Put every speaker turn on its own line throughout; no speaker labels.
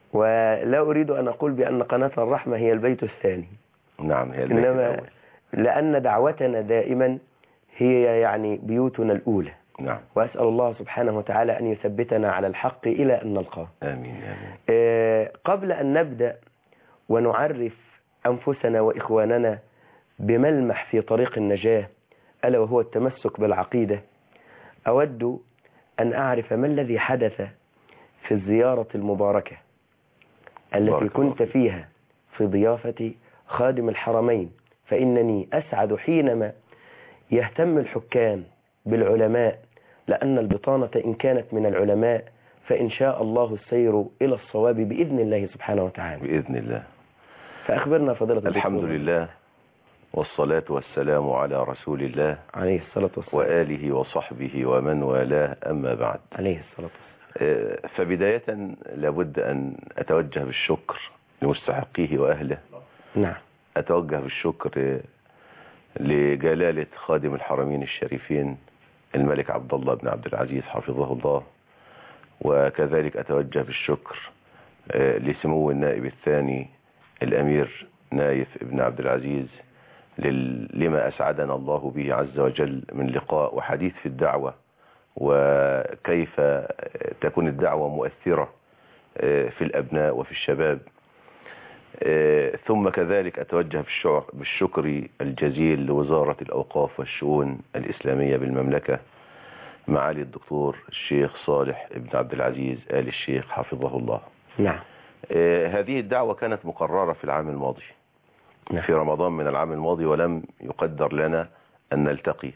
ولا أريد أن أقول بأن قناة الرحمة هي البيت الثاني.
نعم، هي البيت
إنما
الأول.
لأن دعوتنا دائما هي يعني بيوتنا الأولى.
نعم.
وأسأل الله سبحانه وتعالى أن يثبتنا على الحق إلى أن نلقاه.
آمين آمين.
قبل أن نبدأ ونعرف أنفسنا وإخواننا بملمح في طريق النجاة ألا وهو التمسك بالعقيدة، أود أن أعرف ما الذي حدث في الزيارة المباركة التي كنت فيها في ضيافة خادم الحرمين، فإنني أسعد حينما يهتم الحكام بالعلماء، لأن البطانة إن كانت من العلماء فإن شاء الله السير إلى الصواب بإذن الله سبحانه وتعالى.
بإذن الله.
فأخبرنا فضيلة الدكتور.
الحمد لله والصلاة والسلام على رسول الله
عليه الصلاة والسلام
وآله وصحبه ومن والاه، أما بعد.
عليه الصلاة والسلام.
فبداية لابد أن أتوجه بالشكر لمستحقيه وأهله.
نعم.
أتوجه بالشكر لجلالة خادم الحرمين الشريفين الملك عبد الله بن عبد العزيز حفظه الله، وكذلك أتوجه بالشكر لسمو النائب الثاني الأمير نايف ابن عبد العزيز لما أسعدنا الله به عز وجل من لقاء وحديث في الدعوة، وكيف تكون الدعوة مؤثرة في الأبناء وفي الشباب. ثم كذلك أتوجه بالشكر الجزيل لوزارة الأوقاف والشؤون الإسلامية بالمملكة، معالي الدكتور الشيخ صالح ابن عبد العزيز آل الشيخ حفظه الله.
نعم.
هذه الدعوة كانت مقررة في العام الماضي.
نعم.
في رمضان من العام الماضي، ولم يقدر لنا أن نلتقي.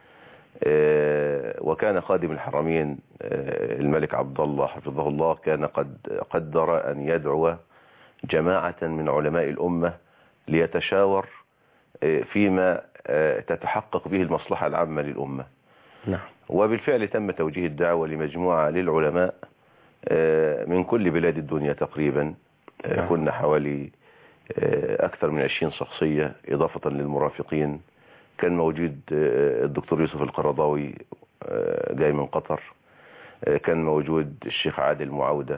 وكان خادم الحرمين الملك عبد الله حفظه الله كان قد قدر أن يدعو جماعة من علماء الأمة ليتشاور فيما تتحقق به المصلحة العامة للأمة.
نعم.
وبالفعل تم توجيه الدعوة لمجموعة للعلماء من كل بلاد الدنيا تقريبا.
نعم.
كنا حوالي أكثر من 20 شخصية إضافة للمرافقين. كان موجود الدكتور يوسف القرضاوي جاي من قطر، كان موجود الشيخ عادل معاودة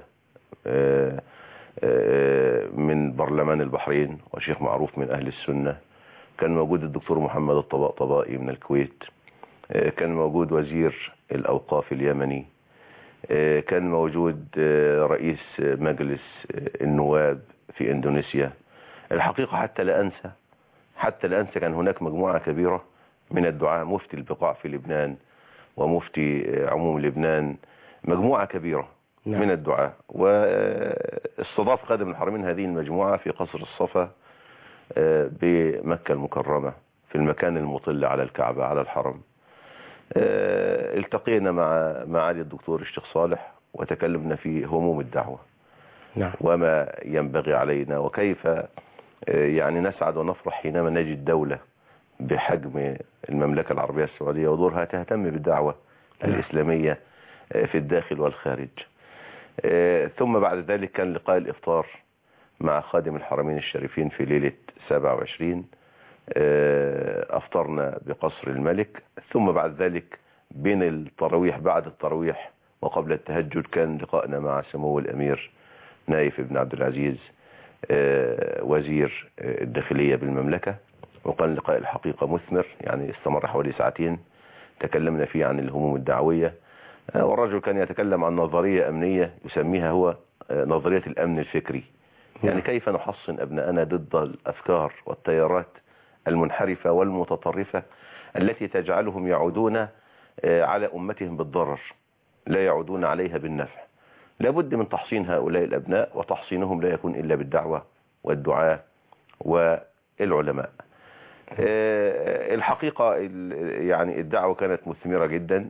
من برلمان البحرين وشيخ معروف من أهل السنة، كان موجود الدكتور محمد الطباطبائي من الكويت، كان موجود وزير الأوقاف اليمني، كان موجود رئيس مجلس النواب في إندونيسيا. الحقيقة حتى لا أنسى كان هناك مجموعة كبيرة من الدعاة، مفتي البقاع في لبنان ومفتي عموم لبنان، مجموعة كبيرة. نعم. من الدعاة. واستضاف خادم الحرمين هذه المجموعة في قصر الصفا بمكة المكرمة في المكان المطل على الكعبة على الحرم. التقينا مع معالي الدكتور الشيخ صالح وتكلمنا في هموم الدعوة.
نعم.
وما ينبغي علينا، وكيف يعني نسعد ونفرح حينما نجد دولة بحجم المملكة العربية السعودية ودورها تهتم بالدعوة الإسلامية في الداخل والخارج. ثم بعد ذلك كان لقاء الإفطار مع خادم الحرمين الشريفين في ليلة 27. أفطرنا بقصر الملك. ثم بعد ذلك بين التراويح، بعد التراويح وقبل التهجد، كان لقاءنا مع سمو الأمير نايف ابن عبد العزيز وزير الداخلية بالمملكة. وكان لقاء الحقيقة مثمر، يعني استمر حوالي ساعتين تكلمنا فيه عن الهموم الدعوية. والرجل كان يتكلم عن نظرية أمنية يسميها هو نظرية الأمن الفكري، يعني كيف نحصن أبناءنا ضد الأفكار والتيارات المنحرفة والمتطرفة التي تجعلهم يعودون على أمتهم بالضرر، لا يعودون عليها بالنفع. لابد من تحصين هؤلاء الأبناء، وتحصينهم لا يكون إلا بالدعوة والدعاء والعلماء. الحقيقة يعني الدعوة كانت مثمرة جدا،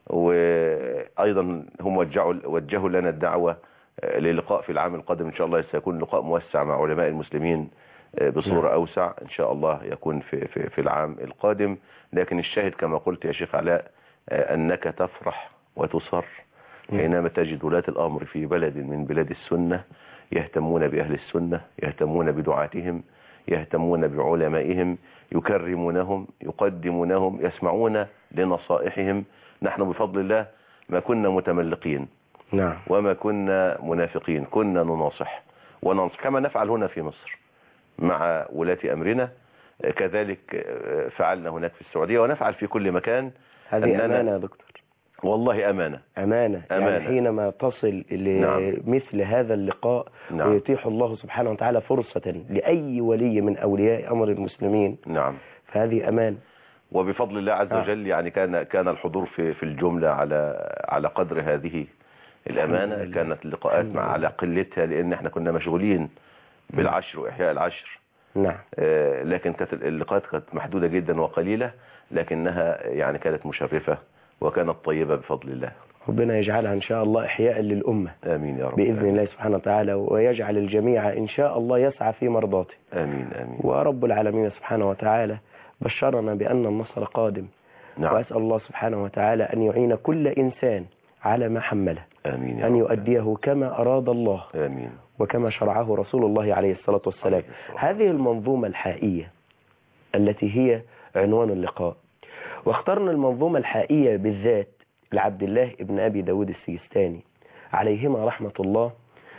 وأيضا هم وجهوا لنا الدعوة للقاء في العام القادم إن شاء الله. سيكون لقاء موسع مع علماء المسلمين بصورة أوسع إن شاء الله، يكون في العام القادم. لكن الشاهد كما قلت يا شيخ علاء أنك تفرح وتصر حينما تجد ولاة الأمر في بلد من بلاد السنة يهتمون بأهل السنة، يهتمون بدعاتهم، يهتمون بعلمائهم، يكرمونهم، يقدمونهم، يسمعون لنصائحهم. نحن بفضل الله ما كنا متملقين،
نعم.
وما كنا منافقين، كنا نناصح وننصح كما نفعل هنا في مصر مع ولاة أمرنا، كذلك فعلنا هناك في السعودية ونفعل في كل مكان.
هذه أمانة يا دكتور،
والله أمانة.
يعني حينما تصل لمثل هذا اللقاء ويتيح الله سبحانه وتعالى فرصة لأي ولي من أولياء أمر المسلمين، فهذه أمانة.
وبفضل الله عز وجل يعني كان الحضور في الجملة على قدر هذه الأمانة. كانت اللقاءات على قلتها، لأن احنا كنا مشغولين بالعشر وإحياء العشر.
نعم.
لكن كانت اللقاءات كانت محدودة جدا وقليلة، لكنها يعني كانت مشرفة وكانت طيبة بفضل الله.
ربنا يجعلها إن شاء الله إحياء للأمة.
آمين يا رب.
بإذن الله سبحانه وتعالى، ويجعل الجميع إن شاء الله يسعى في مرضاته.
آمين آمين.
ورب العالمين سبحانه وتعالى بشرنا بأن النصر قادم.
نعم.
وأسأل الله سبحانه وتعالى أن يعين كل إنسان على ما حمله،
آمين يا
أن
رب.
يؤديه كما أراد الله.
آمين.
وكما شرعه رسول الله عليه الصلاة والسلام. هذه المنظومة الحائية التي هي عنوان اللقاء، واخترنا المنظومة الحائية بالذات لعبد الله ابن أبي داود السجستاني عليهما رحمة الله،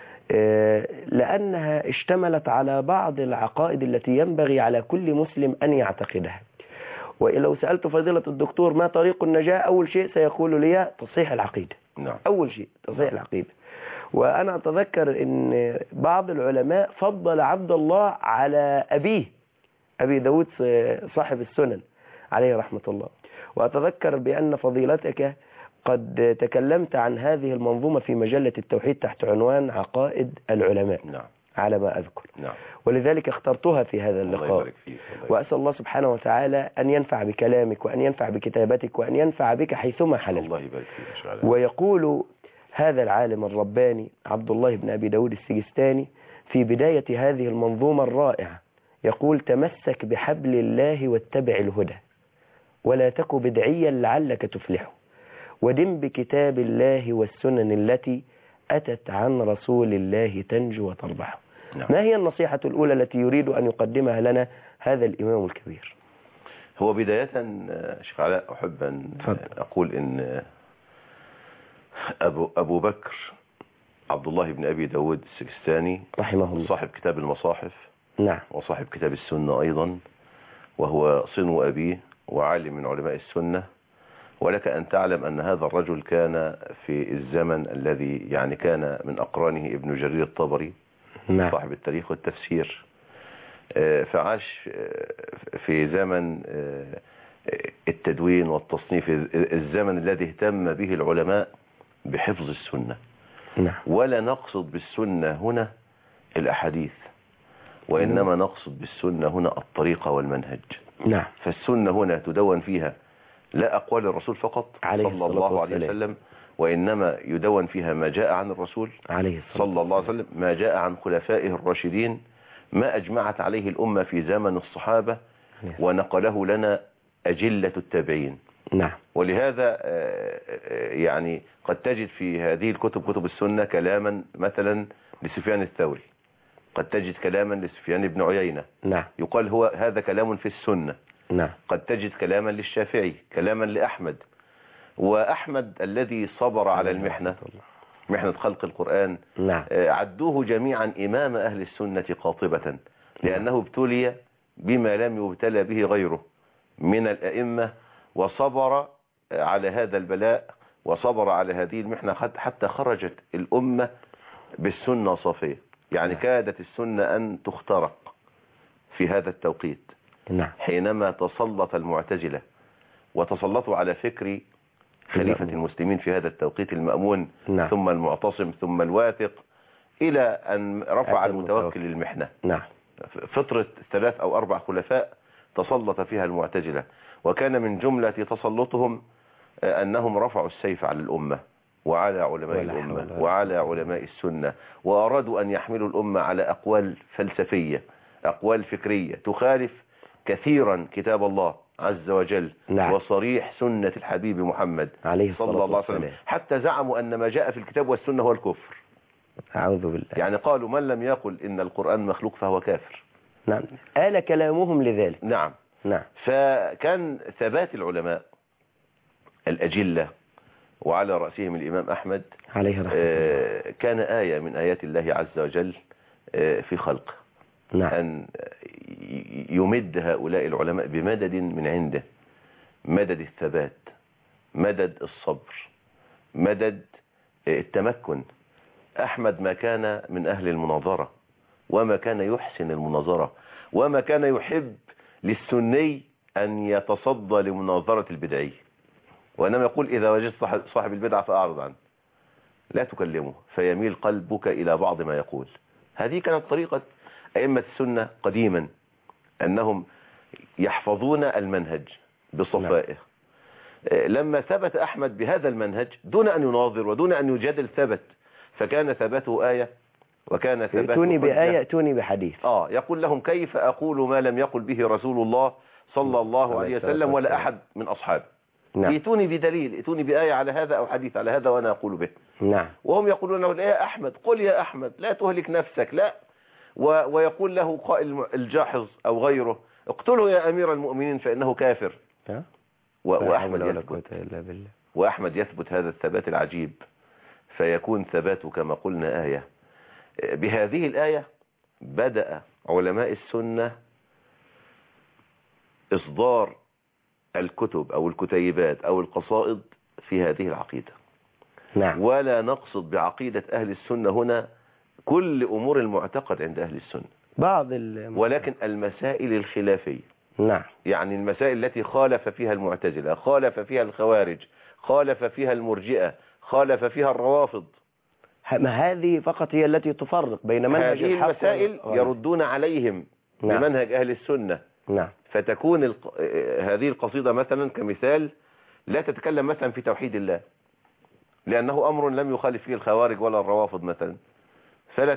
لأنها اشتملت على بعض العقائد التي ينبغي على كل مسلم أن يعتقدها. ولو سألت فضيلة الدكتور ما طريق النجاة، أول شيء سيقول لي تصحيح العقيدة.
نعم.
أول شيء تصحيح العقيدة. وأنا أتذكر أن بعض العلماء فضل عبد الله على أبيه أبي داود صاحب السنن عليه رحمة الله. وأتذكر بأن فضيلتك قد تكلمت عن هذه المنظومة في مجلة التوحيد تحت عنوان عقائد العلماء.
نعم.
على ما أذكر.
نعم.
ولذلك اخترتها في هذا اللقاء. وأسأل الله سبحانه وتعالى أن ينفع بكلامك، وأن ينفع بكتابتك، وأن ينفع بك حيثما حللت.
الله يبارك فيك.
ويقول هذا العالم الرباني عبد الله بن أبي داود السجستاني في بداية هذه المنظومة الرائعة، يقول: تمسك بحبل الله واتبع الهدى، ولا تك بدعيا لعلك تفلح، ودم بكتاب الله والسنن التي أتت عن رسول الله تنجو وتربح.
نعم.
ما هي النصيحة الأولى التي يريد أن يقدمها لنا هذا الإمام الكبير؟
هو بداية شيخ علاء أحب أن أقول إن أبو بكر عبد الله بن أبي داود السجستاني
رحمه الله
صاحب كتاب المصاحف.
نعم.
وصاحب كتاب السنة أيضا، وهو صنو أبيه وعالم من علماء السنة. ولك أن تعلم أن هذا الرجل كان في الزمن الذي يعني كان من أقرانه ابن جرير الطبري.
نعم.
صاحب التاريخ والتفسير. فعاش في زمن التدوين والتصنيف، الزمن الذي اهتم به العلماء بحفظ السنة.
نعم.
ولا نقصد بالسنة هنا الأحاديث، وإنما نقصد بالسنة هنا الطريقة والمنهج.
نعم.
فالسنة هنا تدون فيها لا أقوال الرسول فقط صلى الله عليه وسلم، وإنما يدون فيها ما جاء عن الرسول صلى الله عليه وسلم، ما جاء عن خلفائه الراشدين، ما أجمعت عليه الأمة في زمن الصحابة ونقله لنا أجلة التابعين.
نعم.
ولهذا يعني قد تجد في هذه الكتب، كتب السنة، كلاما مثلا لسفيان الثوري، قد تجد كلاما لسفيان بن عيينة.
نعم.
يقال هو هذا كلام في السنة.
نعم.
قد تجد كلاما للشافعي، كلاما لأحمد. وأحمد الذي صبر على المحنة، محنة خلق القرآن،
نعم.
عدوه جميعا إمام أهل السنة قاطبة، لأنه ابتلي بما لم يبتلى به غيره من الأئمة، وصبر على هذا البلاء وصبر على هذه المحنة حتى خرجت الأمة بالسنة صافية. يعني كادت السنة أن تخترق في هذا التوقيت.
نعم.
حينما تسلط المعتزلة وتسلطوا على فكر خليفة المسلمين في هذا التوقيت، المأمون.
نعم.
ثم المعتصم ثم الواثق، إلى أن رفع المتوكل المحنة.
نعم.
فترة 3 أو 4 خلفاء تسلط فيها المعتزلة، وكان من جملة تسلطهم أنهم رفعوا السيف على الأمة وعلى علماء الأمة وعلى علماء السنة، وأرادوا أن يحملوا الأمة على أقوال فلسفية، أقوال فكرية تخالف كثيرا كتاب الله عز وجل.
نعم.
وصريح سنة الحبيب محمد صلى الله عليه وسلم، حتى زعموا أن ما جاء في الكتاب والسنة هو الكفر.
أعوذ بالله.
يعني قالوا من لم يقل إن القرآن مخلوق فهو كافر.
نعم. آل كلامهم لذلك.
نعم.
نعم.
فكان ثبات العلماء الأجلة وعلى رأسهم الإمام أحمد
عليه رحمة الله.
كان آية من آيات الله عز وجل في خلقه.
نعم.
أن يمد هؤلاء العلماء بمدد من عنده، مدد الثبات، مدد الصبر، مدد التمكن. أحمد ما كان من أهل المناظرة، وما كان يحسن المناظرة، وما كان يحب للسني أن يتصدى لمناظرة البدعي، وإنما يقول إذا وجدت صاحب البدعة فأعرض عنه، لا تكلمه فيميل قلبك إلى بعض ما يقول. هذه كانت طريقة أئمة السنة قديما، أنهم يحفظون المنهج بصفائه. لما ثبت أحمد بهذا المنهج دون أن يناظر ودون أن يجادل ثبت، فكان ثباته آية وكان ثباته
ائتوني بآية ائتوني بحديث.
يقول لهم كيف أقول ما لم يقل به رسول الله صلى الله عليه وسلم ولا أحد من أصحابه.
نعم.
ائتوني بدليل، ائتوني بآية على هذا أو حديث على هذا وأنا أقول به.
نعم.
وهم يقولون له يا أحمد قل يا أحمد لا تهلك نفسك، لا. ويقول له قائل الجاحظ أو غيره اقتله يا أمير المؤمنين فإنه كافر. وأحمد يثبت هذا الثبات العجيب، فيكون ثباته كما قلنا آية. بهذه الآية بدأ علماء السنة إصدار الكتب أو الكتيبات أو القصائد في هذه العقيدة.
نعم.
ولا نقصد بعقيدة أهل السنة هنا كل أمور المعتقد عند أهل السنة، ولكن المسائل الخلافية.
نعم.
يعني المسائل التي خالف فيها المعتزلة، خالف فيها الخوارج، خالف فيها المرجئة، خالف فيها الروافض.
هذه فقط هي التي تفرق بين منهج
هذه
الحق
المسائل يردون عليهم بمنهج أهل السنة.
نعم.
فتكون هذه القصيدة مثلا كمثال لا تتكلم مثلا في توحيد الله، لأنه أمر لم يخالف فيه الخوارج ولا الروافض مثلا، فلا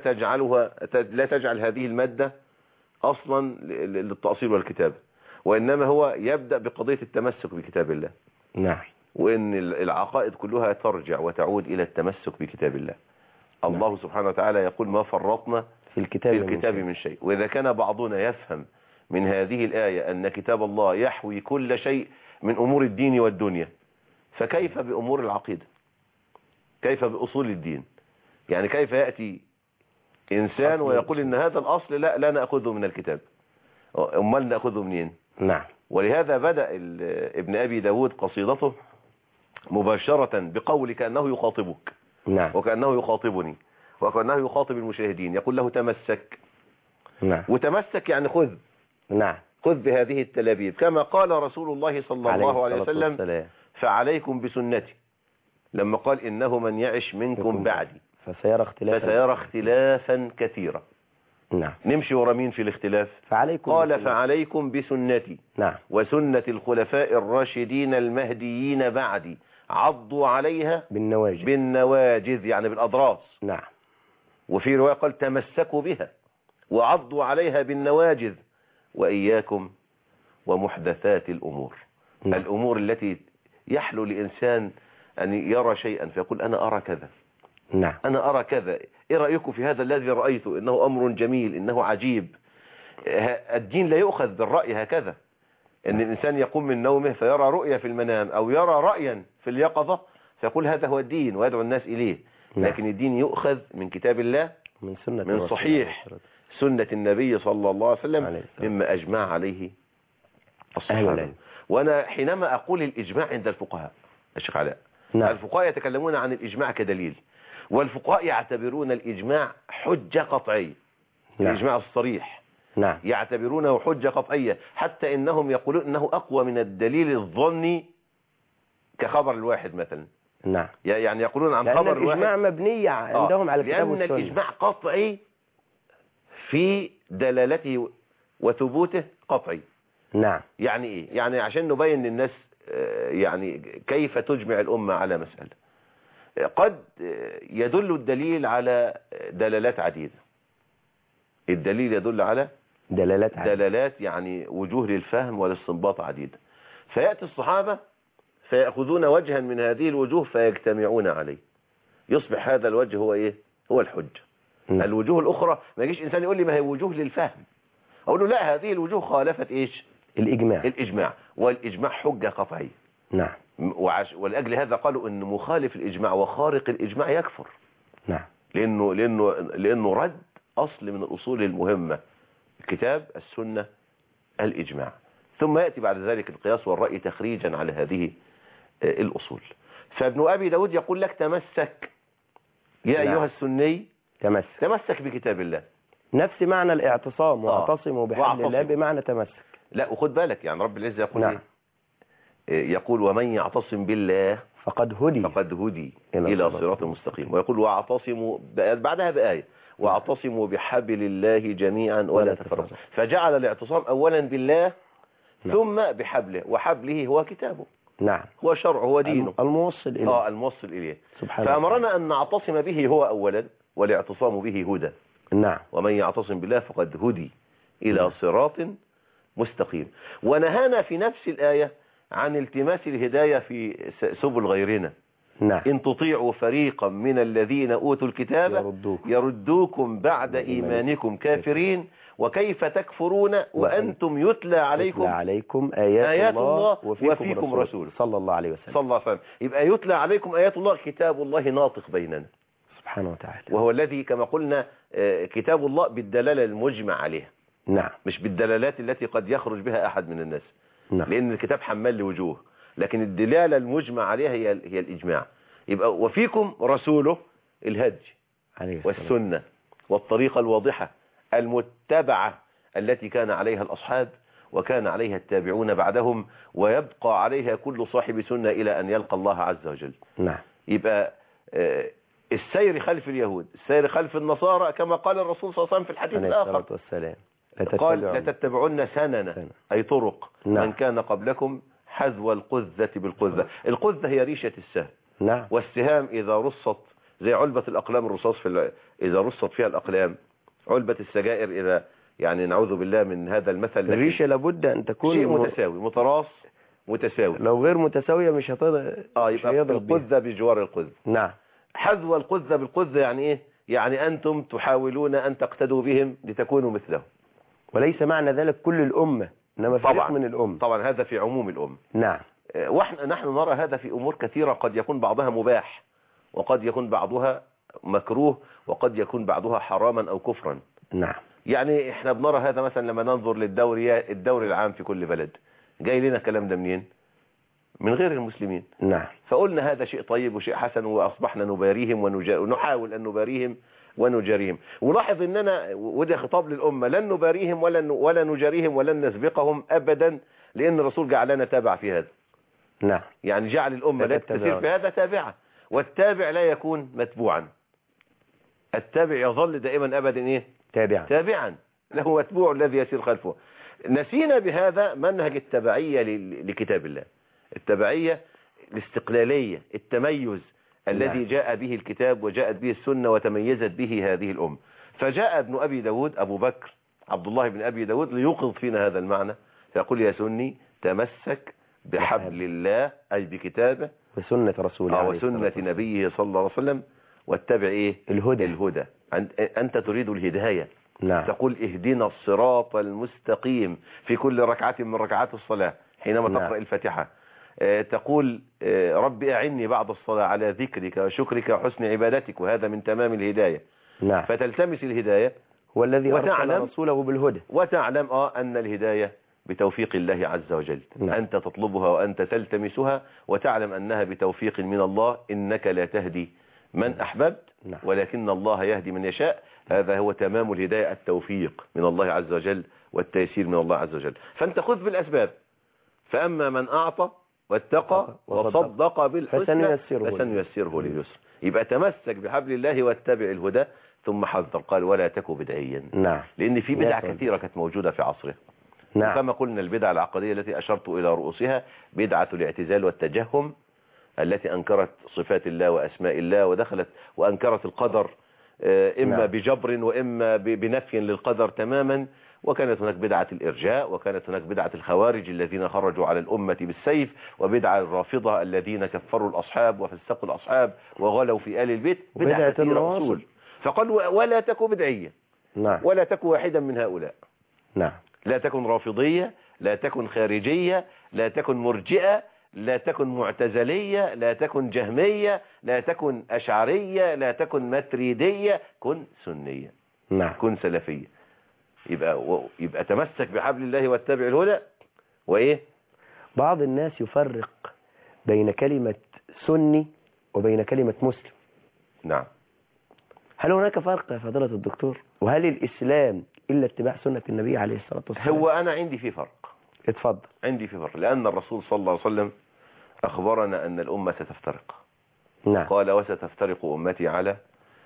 لا تجعل هذه المادة أصلا للتأصيل والكتابة، وإنما هو يبدأ بقضية التمسك بكتاب الله.
نعم.
وإن العقائد كلها ترجع وتعود إلى التمسك بكتاب الله. الله سبحانه وتعالى يقول ما فرطنا في الكتاب من شيء. وإذا كان بعضنا يفهم من هذه الآية أن كتاب الله يحوي كل شيء من أمور الدين والدنيا، فكيف بأمور العقيدة؟ كيف بأصول الدين؟ يعني كيف يأتي إنسان ويقول إن هذا الأصل لا نأخذه من الكتاب، أمال نأخذه منين؟
نعم.
ولهذا بدأ ابن أبي داود قصيدته مباشرة بقول كأنه يخاطبك.
نعم.
وكأنه يخاطبني وكأنه يخاطب المشاهدين، يقول له تمسك.
نعم.
وتمسك يعني خذ.
نعم.
خذ بهذه التلابيب كما قال رسول الله صلى الله عليه وسلم فعليكم بسنتي، لما قال إنه من يعش منكم بعدي فسيرى اختلافا كثيرا.
نعم.
نمشي ورا مين في الاختلاف؟ قال فعليكم بسنتي.
نعم.
وسنة الخلفاء الراشدين المهديين بعدي عضوا عليها بالنواجذ يعني بالأضراس.
نعم.
وفي رواية قال تمسكوا بها وعضوا عليها بالنواجذ وإياكم ومحدثات الأمور.
نعم.
الأمور التي يحلو لإنسان أن يرى شيئا فيقول أنا أرى كذا.
نعم.
أنا أرى كذا، إيه رأيكم في هذا الذي رأيته؟ إنه أمر جميل، إنه عجيب. الدين لا يؤخذ بالرأي هكذا، إن الإنسان يقوم من نومه فيرى رؤية في المنام أو يرى رأيا في اليقظة فيقول هذا هو الدين ويدعو الناس إليه. لكن الدين يؤخذ من كتاب الله، من صحيح سنة النبي صلى الله عليه وسلم، مما أجمع عليه الصحابة. وأنا حينما أقول الإجماع عند الفقهاء الشيخ علاء، الفقهاء يتكلمون عن الإجماع كدليل، والفقهاء يعتبرون الإجماع حجة قطعية. الإجماع الصريح يعتبرونه حجة قطعية، حتى إنهم يقولون إنه أقوى من الدليل الظني كخبر الواحد مثلا.
نعم.
يعني يقولون عن خبر الواحد
الإجماع مبني عندهم على الكتاب والسنة،
لأن الإجماع قطعي في دلالته وثبوته قطعي.
نعم.
يعني إيه؟ يعني عشان نبين للناس يعني كيف تجمع الأمة على مسألة. قد يدل الدليل على دلالات عديدة. الدليل يدل على دلالات يعني وجوه للفهم والاستنباط عديدة، فيأتي الصحابة فيأخذون وجها من هذه الوجوه فيجتمعون عليه، يصبح هذا الوجه هو إيه؟ هو الحجة. الوجوه الأخرى ما يجيش إنسان يقول لي ما هي وجوه للفهم، أقول له لا، هذه الوجوه خالفت إيش؟ الإجماع. والإجماع حجة قطعية.
نعم.
ولأجل هذا قالوا ان مخالف الإجماع وخارق الإجماع يكفر.
نعم.
لأنه رد أصل من الأصول المهمة: الكتاب، السنة، الإجماع. ثم يأتي بعد ذلك القياس والرأي تخريجا على هذه الأصول. فابن أبي داود يقول لك: تمسك يا أيها السني، تمسك بكتاب الله.
نفس معنى الاعتصام، واعتصموا بحبل الله بمعنى تمسك.
لا، وخد بالك يعني رب العزة يقول
نعم.
يقول: ومن يعتصم بالله
فقد هدي
إلى صراط مستقيم. ويقول: واعتصموا، بعدها بآية: واعتصموا بحبل الله جميعا ولا تفرقوا. فجعل الاعتصام أولا بالله ثم بحبله، وحبله هو كتابه.
نعم.
هو شرعه، هو دينه
الموصل إليه.
الموصل إليه.
فأمرنا
أن نعتصم به هو أولا، والاعتصام به هدى.
نعم.
ومن يعتصم بالله فقد هدي إلى صراط مستقيم. ونهانا في نفس الآية عن التماس الهداية في سبل غيرنا.
نعم.
إن تطيعوا فريقا من الذين أوتوا الكتاب يردوكم بعد إيمانكم كافرين وكيف تكفرون وأنتم يتلى عليكم آيات الله وفيكم رسول
صلى الله عليه وسلم.
يبقى يتلى عليكم آيات الله، كتاب الله ناطق بيننا
سبحانه وتعالى،
وهو الذي كما قلنا كتاب الله بالدلالة المجمع عليها.
نعم.
مش بالدلالات التي قد يخرج بها أحد من الناس.
نعم.
لأن الكتاب حمال لوجوه، لكن الدلالة المجمع عليها هي الإجماع. يبقى وفيكم رسوله الهدي والسنة والطريقة الواضحة المتبعة التي كان عليها الأصحاب وكان عليها التابعون بعدهم، ويبقى عليها كل صاحب سنة إلى أن يلقى الله عز وجل.
نعم.
يبقى السير خلف اليهود، السير خلف النصارى، كما قال الرسول صلى الله عليه وسلم في الحديث الآخر: قال: لتتبعن سنن أي طرق من كان قبلكم حذو القذة بالقذة. القذة هي ريشة السهم.
نعم.
والسهام إذا رصت زي علبة الأقلام الرصاص إذا رصت فيها الأقلام، علبة السجائر إذا يعني نعوذ بالله من هذا المثل،
الريشة لابد أن تكون
شيء متساوي، متراص متساوي.
لو غير متساوية مش
يبقى القذة بجوار القذة.
نعم.
حذو القذة بالقذة يعني إيه؟ يعني أنتم تحاولون أن تقتدوا بهم لتكونوا مثلهم.
وليس معنى ذلك كل الأمة، إنما فريق من الأمة.
طبعا هذا في عموم الأمة.
نعم.
نحن نرى هذا في أمور كثيرة، قد يكون بعضها مباح وقد يكون بعضها مكروه وقد يكون بعضها حراما أو كفرا.
نعم.
يعني احنا بنرى هذا مثلا لما ننظر الدوري العام في كل بلد، جاي لنا كلام ده منين؟ من غير المسلمين.
نعم.
فقلنا هذا شيء طيب وشيء حسن، وأصبحنا نباريهم ونحاول أن نباريهم ونجاريهم. ولاحظ أننا، وده خطاب للأمة، لن نباريهم ولا نجاريهم ولن نسبقهم أبدا، لأن الرسول جعلنا تابع في هذا.
نعم.
يعني جعل الأمة لا تسير في هذا تابعة، والتابع لا يكون متبوعا. التابع يظل دائما أبدا إيه؟ تابعا له متبوع الذي يسير خلفه. نسينا بهذا منهج التبعية لكتاب الله، التبعية، الاستقلالية، التميز الذي جاء به الكتاب وجاءت به السنة وتميزت به هذه الأمة. فجاء ابن أبي داود، أبو بكر عبد الله بن أبي داود، ليوقظ فينا هذا المعنى، فيقول: يا سني تمسك بحبل الله أي بكتابه
وسنة رسوله
وسنة نبيه صلى الله عليه وسلم، واتبع إيه؟ الهدى. أنت تريد الهداية.
نعم.
تقول: اهدنا الصراط المستقيم في كل ركعة من ركعات الصلاة حينما تقرأ الفاتحة. تقول: رب أعني بعد الصلاة على ذكرك وشكرك وحسن عبادتك، وهذا من تمام الهداية.
نعم.
فتلتمس الهداية،
هو الذي أرسل رسوله بالهدى،
وتعلم أن الهداية بتوفيق الله عز وجل.
نعم.
أنت تطلبها وأنت تلتمسها وتعلم أنها بتوفيق من الله، إنك لا تهدي من أحببت ولكن الله يهدي من يشاء. هذا هو تمام الهداية، التوفيق من الله عز وجل والتيسير من الله عز وجل. فأنت خذ بالأسباب، فأما من أعطى واتقى وصدق بالحسنى فسنيسره لليسر. يبقى تمسك بحبل الله واتبع الهدى. ثم حذر قال: ولا تكن بدعيا.
نعم.
لأن في بدع كثيرة كانت موجودة في عصره.
نعم.
كما قلنا البدع العقدية التي أشرت إلى رؤوسها: بدعة الاعتزال والتجهم التي أنكرت صفات الله وأسماء الله ودخلت وأنكرت القدر، إما بجبر وإما بنفي للقدر تماما. وكانت هناك بدعة الإرجاء، وكانت هناك بدعة الخوارج الذين خرجوا على الأمة بالسيف، وبدعة الرافضة الذين كفروا الأصحاب وفسقوا الأصحاب وغلوا في آل البيت. بدعة كثيرة أصول. فقال: ولا تكن بدعية.
نعم.
ولا تكن واحدا من هؤلاء.
نعم.
لا تكن رافضية، لا تكن خارجية، لا تكن مرجئة، لا تكن معتزلية، لا تكن جهمية، لا تكن أشعرية، لا تكن متريدية، كن سنية،
نعم.
كن سلفية. يبقى تمسك بحبل الله واتبع الهدى. وإيه؟
بعض الناس يفرق بين كلمة سني وبين كلمة مسلم.
نعم.
هل هناك فرق يا فضيلة الدكتور؟ وهل الإسلام إلا اتباع سنة النبي عليه الصلاة والسلام؟
هو أنا عندي في فرق.
اتفضل.
عندي في فرق، لأن الرسول صلى الله عليه وسلم أخبرنا أن الأمة ستفترق.
نعم.
قال وستفترق أمتي على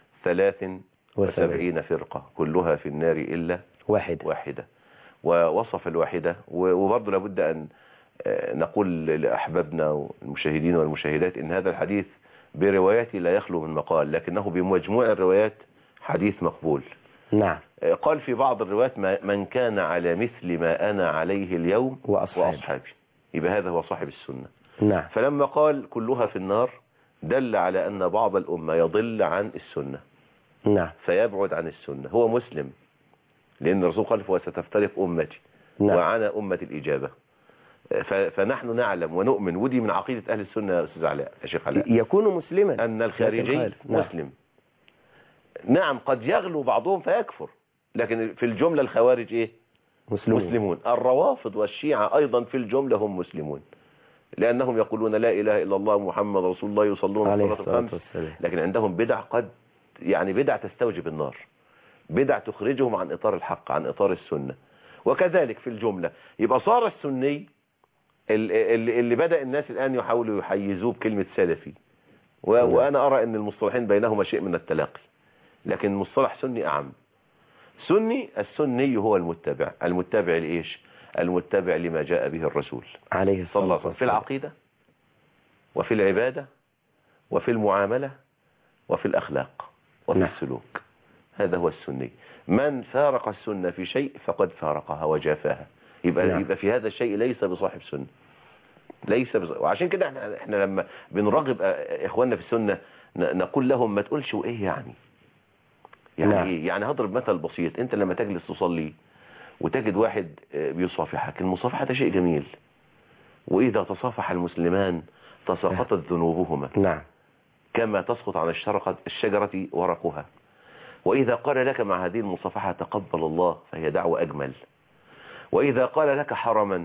73 فرقة كلها في النار إلا واحدة. ووصف الواحدة. وبرضه لابد أن نقول لأحبابنا والمشاهدين والمشاهدات إن هذا الحديث بروايته لا يخلو من مقال، لكنه بمجموع الروايات حديث مقبول.
نعم.
قال في بعض الروايات من كان على مثل ما أنا عليه اليوم وأصحابي، يبقى هذا هو صاحب السنة.
نعم.
فلما قال كلها في النار دل على أن بعض الأمة يضل عن السنة.
نعم.
فيبعد عن السنة، هو مسلم، لأن الرسول قال وستفترق أمتي.
نعم.
وعنا أمة الإجابة. فنحن نعلم ونؤمن، ودي من عقيدة أهل السنة يا أستاذ علاء، يا شيخ علاء،
يكون مسلما
أن الخارجي مسلم. نعم قد يغلو بعضهم فيكفر، لكن في الجملة الخوارج إيه؟ مسلمون. الروافض والشيعة أيضا في الجملة هم مسلمون، لأنهم يقولون لا إله إلا الله محمد رسول الله، يصلون الصلاة الخمس، لكن عندهم بدع بدع تستوجب النار، بدع تخرجهم عن إطار الحق، عن إطار السنة. وكذلك في الجملة يبقى صار السني اللي بدأ الناس الآن يحاولوا يحيزوه بكلمة سلفي، وأنا أرى أن المصطلحين بينهما شيء من التلاقي، لكن مصطلح سني أعم. السني هو المتبع لإيش؟ المتبع لما جاء به الرسول
عليه الصلاة والسلام
في العقيدة وفي العبادة وفي المعاملة وفي الأخلاق وفي السلوك. هذا هو السني. من فارق السنة في شيء فقد فارقها وجافاها، يبقى في هذا الشيء ليس بصاحب سنة، وعشان كده احنا لما بنراقب اخواننا في السنة نقول لهم ما تقولش وايه يعني ايه. يعني هضرب مثل بسيط، انت لما تجلس تصلي وتجد واحد بيصافحك، المصافحة ده شيء جميل، واذا تصافح المسلمان تساقطت ذنوبهما.
نعم.
كما تسقط عن الشجرة ورقها. وإذا قال لك مع هذه المصافحة تقبل الله فهي دعوة أجمل. وإذا قال لك حرما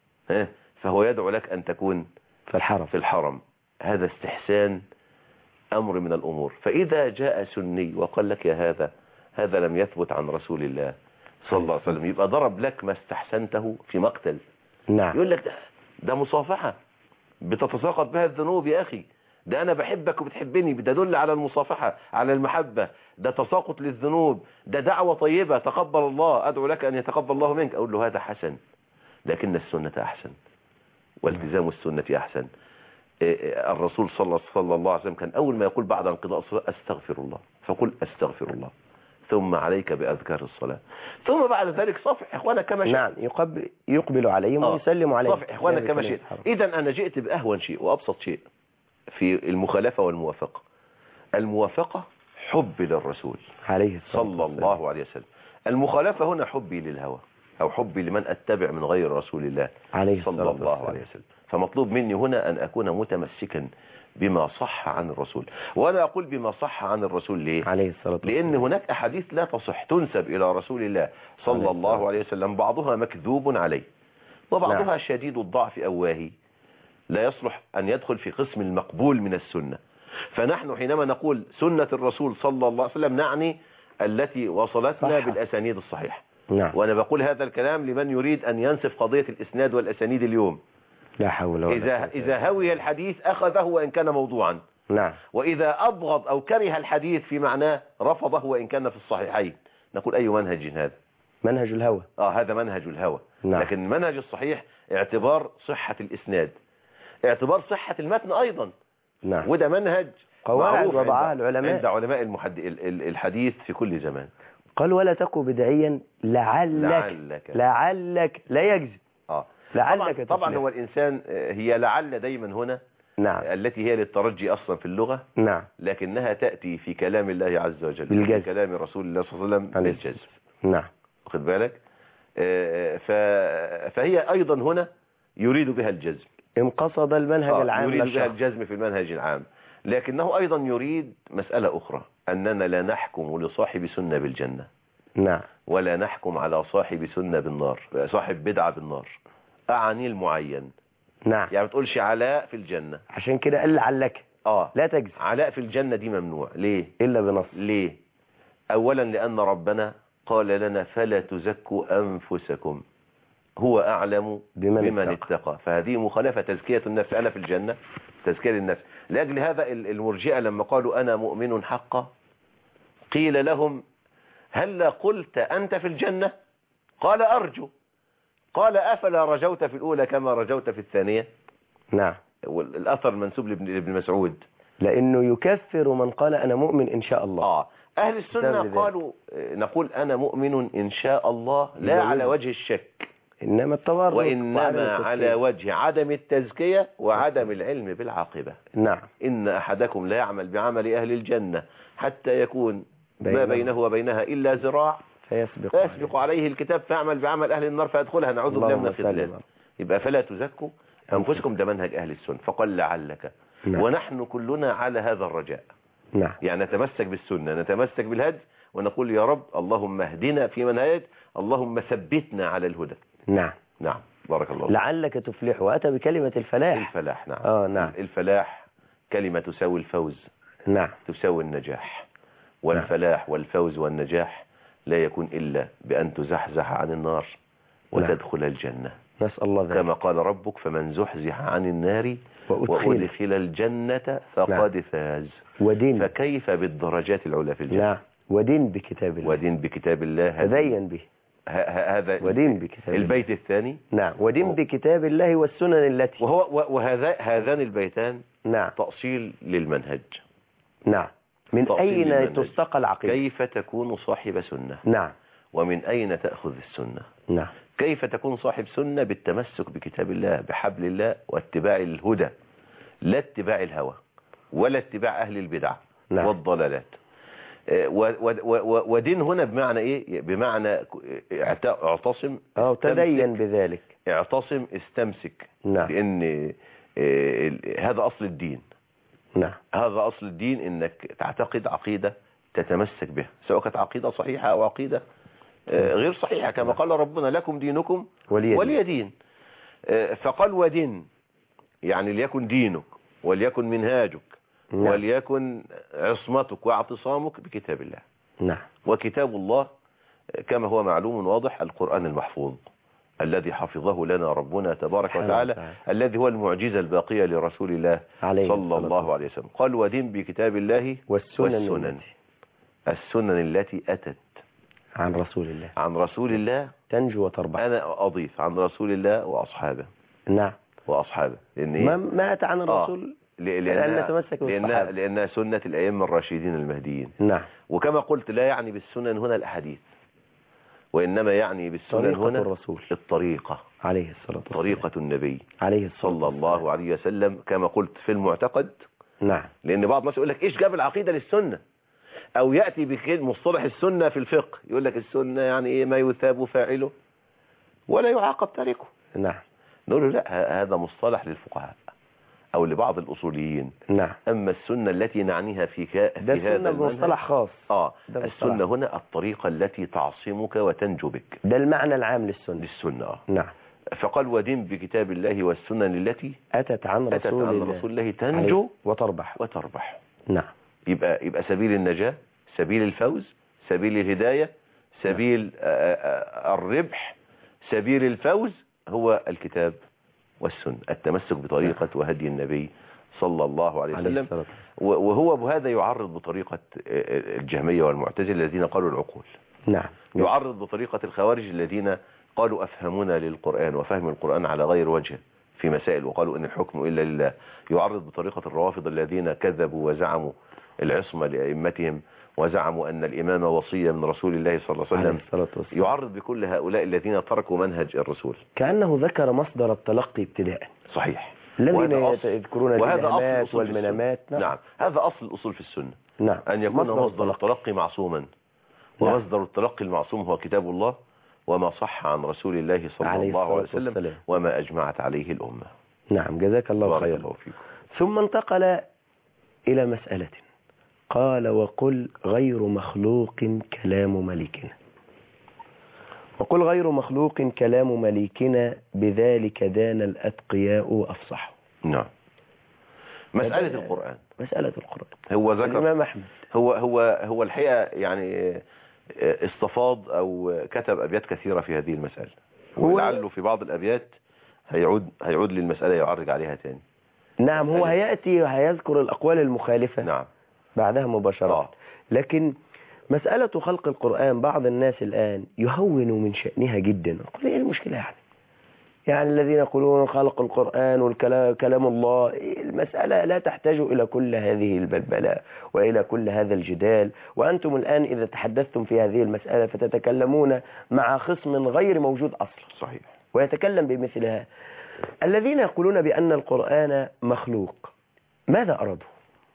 فهو يدعو لك أن تكون في الحرم. هذا استحسان أمر من الأمور. فإذا جاء سني وقال لك يا هذا لم يثبت عن رسول الله صلى الله عليه وسلم، يبقى ضرب لك ما استحسنته في مقتل.
نعم.
يقول لك ده مصافحة بتتساقط بها الذنوب يا أخي، ده أنا بحبك وبتحبني، ده دل على المصافحة، على المحبة، ده تساقط للذنوب، ده دعوة طيبة تقبل الله، أدعو لك أن يتقبل الله منك. أقول له هذا حسن، لكن السنة أحسن، والتزام السنة أحسن. الرسول صلى الله عليه وسلم كان أول ما يقول بعد انقضاء الصلاة أستغفر الله، فقل أستغفر الله، ثم عليك بأذكار الصلاة، ثم بعد ذلك صفح إخوانك كما شئت.
نعم. يقبل عليهم ويسلم عليهم.
صفح إخوانك كما شئت. إذن أنا جئت بأهون شيء وأبسط شيء في المخالفة والموافقة. الموافقة حبي للرسول عليه صلى الله عليه وسلم. المخالفة هنا حبي للهوى، أو حبي لمن أتبع من غير رسول الله صلى الله عليه وسلم. فمطلوب مني هنا أن أكون متمسكا بما صح عن الرسول. وأنا أقول بما صح عن الرسول ليه؟ عليه الصلاة والسلام. لأن هناك أحاديث لا تصح تنسب إلى رسول الله صلى الله عليه وسلم، بعضها مكذوب عليه وبعضها شديد الضعف أو واهي، لا يصلح أن يدخل في قسم المقبول من السنة. فنحن حينما نقول سنة الرسول صلى الله عليه وسلم نعني التي وصلتنا بالأسانيد الصحيحة. وأنا بقول هذا الكلام لمن يريد أن ينسف قضية الإسناد والأسانيد اليوم.
لا حول ولا قوة.
إذا هوي الحديث أخذه وإن كان موضوعا.
نعم.
وإذا أبغض أو كره الحديث في معناه رفضه وإن كان في الصحيحين. نقول أي منهج هذا؟
منهج الهوى.
هذا منهج الهوى.
نعم.
لكن منهج الصحيح اعتبار صحة الإسناد، اعتبار صحة المتن أيضا.
نعم.
وده منهج
قواعد وضعها العلماء
عند علماء الحديث في كل زمان.
قال ولا تكو بدعيا لعلك لا يجزي.
طبعا هو الإنسان هي لعل دايما هنا.
نعم.
التي هي للترجي أصلا في اللغة.
نعم.
لكنها تأتي في كلام الله عز وجل
بالجزم.
في كلام رسول الله صلى الله عليه وسلم بالجزم.
نعم.
واخد بالك؟ فهي أيضا هنا يريد بها الجزم.
إن قصد المنهج العام
يريد بها
للشرع.
الجزم في المنهج العام، لكنه أيضا يريد مسألة أخرى، أننا لا نحكم لصاحب سنة بالجنة،
نعم،
ولا نحكم على صاحب سنة بالنار، صاحب بدعة بالنار، أعني المعين.
نعم،
يعني ما تقولش علاء في الجنة.
عشان كده قال لعلك لا تجزم.
علاء في الجنة دي ممنوع. ليه؟
إلا بنص.
ليه؟ أولا لأن ربنا قال لنا فلا تزكوا أنفسكم هو أعلم بمن اتقى. فهذه مخالفة تزكية النفس. أنا في الجنة، تزكية للنفس. لأجل هذا المرجئة لما قالوا أنا مؤمن حقا قيل لهم هل قلت أنت في الجنة؟ قال أرجو. قال أفلا رجوت في الأولى كما رجوت في الثانية؟
نعم.
الأثر منسوب لابن مسعود،
لأنه يكفر من قال أنا مؤمن إن شاء الله.
أهل السنة قالوا نقول أنا مؤمن إن شاء الله لا على وجه الشك،
إنما التورط،
وإنما على وجه عدم التزكية وعدم العلم بالعاقبة.
نعم.
إن أحدكم لا يعمل بعمل أهل الجنة حتى يكون ما بينه وبينها إلا ذراع فيسبق عليه الكتاب فيعمل بعمل أهل النار فيدخلها. نعوذ بالله من الخذلان. يبقى فلا تزكوا أنفسكم، ده منهج أهل السنة. فقال لعلك.
نعم.
ونحن كلنا على هذا الرجاء.
نعم.
يعني نتمسك بالسنة، نتمسك بالهدي، ونقول يا رب اللهم اهدنا في من هديت، اللهم ثبتنا على الهدى.
نعم.
نعم، بارك الله.
لعلك تفلح، وأتى بكلمة الفلاح.
الفلاح، نعم.
نعم.
الفلاح كلمة تساوي الفوز.
نعم.
تساوي النجاح. والفلاح والفوز والنجاح لا يكون إلا بأن تزحزح عن النار وتدخل الجنة.
نسأل الله ذلك.
كما قال ربك فمن زحزح عن النار وأدخل الجنة فقد فاز.
ودين.
فكيف بالدرجات العلى في الجنة.
نعم. ودين بكتاب الله.
ودين بكتاب الله.
تدين به.
هذا
ودين بكتاب
البيت الثاني.
نعم. ودين بكتاب الله والسنن التي.
هذان البيتان.
نعم.
تأصيل للمنهج.
نعم. من أين تستقى العقيدة؟
كيف تكون صاحب سنة؟
نعم.
ومن أين تأخذ السنة؟
نعم.
كيف تكون صاحب سنة؟ بالتمسك بكتاب الله، بحبل الله، واتباع الهدى، لا اتباع الهوى ولا اتباع أهل البدع. نعم. والضلالات. ودين هنا بمعنى إيه؟ بمعنى اعتصم،
تدين بذلك،
اعتصم، استمسك.
نعم.
لأن هذا أصل الدين.
نعم.
هذا أصل الدين، إنك تعتقد عقيدة تتمسك بها، سواء كانت عقيدة صحيحة أو عقيدة غير صحيحة، كما قال ربنا لكم دينكم ولي دين. فقال ودين، يعني ليكن دينك وليكن منهاجك. نعم. وليكن عصمتك واعتصامك بكتاب الله.
نعم.
وكتاب الله كما هو معلوم واضح القرآن المحفوظ الذي حفظه لنا ربنا تبارك وتعالى، الذي هو المعجزة الباقية لرسول الله صلى الله عليه وسلم. قال ودين بكتاب الله والسنن. السنن التي أتت
عن رسول الله.
عن رسول الله
تنجو وتربح.
أنا أضيف عن رسول الله وأصحابه.
نعم.
وأصحابه.
ما أتى عن الرسول
لأنها سنة الأئمة الراشدين المهديين.
نعم.
وكما قلت لا يعني بالسنن هنا الأحاديث، وإنما يعني بالسنن هنا
الرسول.
الطريقة
عليه الصلاة والسلام.
طريقة النبي
عليه الصلاة
صلى الله عليه وسلم، كما قلت في المعتقد.
نعم.
لأن بعض الناس يقول لك إيش جاب العقيدة للسنة، أو يأتي بمصطلح السنة في الفقه، يقول لك السنة يعني إيه؟ ما يثاب فاعله ولا يعاقب تاركه.
نعم.
نقول له لا، هذا مصطلح للفقهاء أو لبعض الأصوليين.
نعم.
أما السنة التي نعنيها في
هذا مصطلح خاص.
السنة هنا الطريقة التي تعصمك وتنجو بك.
ده المعنى العام للسنة.
نعم. فقال ودين بكتاب الله والسنن التي
أتت عن رسول
الله تنجو
وتربح. نعم.
يبقى سبيل النجاة، سبيل الفوز، سبيل الهداية، سبيل الربح، سبيل الفوز هو الكتاب والسنة، التمسك بطريقة وهدي النبي صلى الله عليه وسلم. وهو بهذا يعرض بطريقة الجهمية والمعتزلة الذين قالوا العقول.
نعم.
يعرض بطريقة الخوارج الذين قالوا أفهمنا للقرآن وفهم القرآن على غير وجه في مسائل، وقالوا إن الحكم إلا لله. يعرض بطريقة الروافض الذين كذبوا وزعموا العصمة لأئمتهم، وزعموا أن الإمامة وصية من رسول الله صلى الله عليه وسلم. يعرض بكل هؤلاء الذين تركوا منهج الرسول.
كأنه ذكر مصدر التلقي ابتداء.
صحيح.
الذين يذكرون الإلهامات والمنامات.
نعم. هذا أصل الأصول في السنة.
نعم.
أن يكون مصدر التلقي معصوما. ومصدر التلقي المعصوم هو كتاب الله وما صح عن رسول الله صلى الله عليه وسلم وما أجمعت عليه الأمة.
نعم، جزاك الله
بارك
خيرا.
الله فيكم.
ثم انتقل إلى مسألة، قال: وقل غير مخلوق كلام مليكنا. وقل غير مخلوق كلام مليكنا، بذلك دان الأتقياء وأفصحوا.
نعم. مسألة القرآن،
مسألة القرآن
هو ذكر
الإمام أحمد
هو الحقيقة يعني استفاض أو كتب أبيات كثيرة في هذه المسألة، ولعله في بعض الأبيات هيعود للمسألة يعرج عليها تاني.
نعم، هو هيأتي وهيذكر الأقوال المخالفة
نعم
بعدها مباشرة. لكن مسألة خلق القرآن بعض الناس الآن يهون من شأنها جدا. يقول: ايه المشكلة يعني الذين يقولون خلق القرآن والكلام الله، المسألة لا تحتاج إلى كل هذه البلبلة وإلى كل هذا الجدال. وأنتم الآن إذا تحدثتم في هذه المسألة فتتكلمون مع خصم غير موجود أصلا.
صحيح.
ويتكلم بمثلها. الذين يقولون بأن القرآن مخلوق ماذا أرادوا؟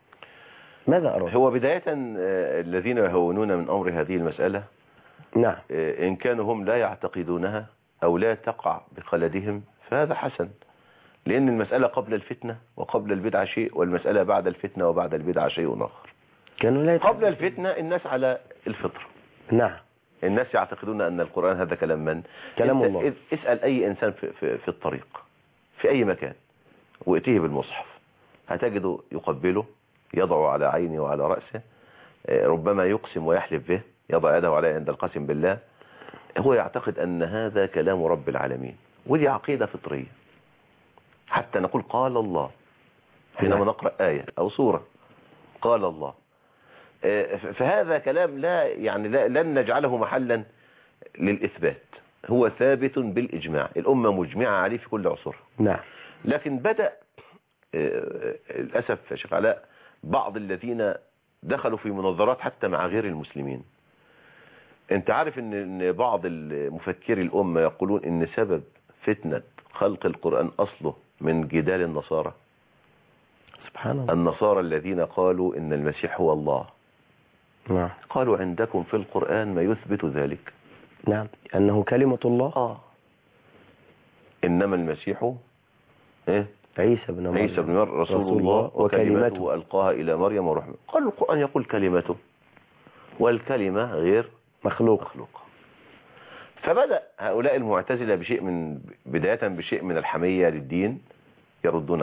هو بداية الذين يهونون من أمر هذه المسألة،
نعم،
إن كانوا هم لا يعتقدونها أو لا تقع بخلدهم فهذا حسن، لأن المسألة قبل الفتنة وقبل البدعة شيء، والمسألة بعد الفتنة وبعد البدعة شيء آخر.
كانوا لا
قبل الفتنة الناس على الفطرة.
نعم،
الناس يعتقدون أن القرآن هذا كلام من؟
كلام الله.
اسأل أي إنسان في الطريق في أي مكان وإتيه بالمصحف هتجده يقبله، يضع على عينه وعلى رأسه، ربما يقسم ويحلف به، يضع يده عليه عند القسم بالله. هو يعتقد أن هذا كلام رب العالمين، ودي عقيدة فطرية. حتى نقول قال الله حينما نقرأ آية أو سورة، قال الله، فهذا كلام لن نجعله محلا للإثبات، هو ثابت بالإجماع، الأمة مجمعة عليه في كل عصرها.
نعم.
لكن بدأ للأسف يا شيخ علاء بعض الذين دخلوا في مناظرات حتى مع غير المسلمين. انت عارف ان بعض المفكري الأمة يقولون ان سبب فتنة خلق القرآن أصله من جدال النصارى.
سبحان الله.
النصارى الذين قالوا ان المسيح هو الله.
نعم.
قالوا عندكم في القرآن ما يثبت ذلك.
نعم، أنه كلمة الله.
إنما المسيح
عيسى بن مريم
رسول الله وكلمته ألقاها إلى مريم ورحمة. قال القرآن يقول كلمته، والكلمة غير مخلوق. فبدأ هؤلاء المعتزلة بداية بشيء من الحمية للدين يردون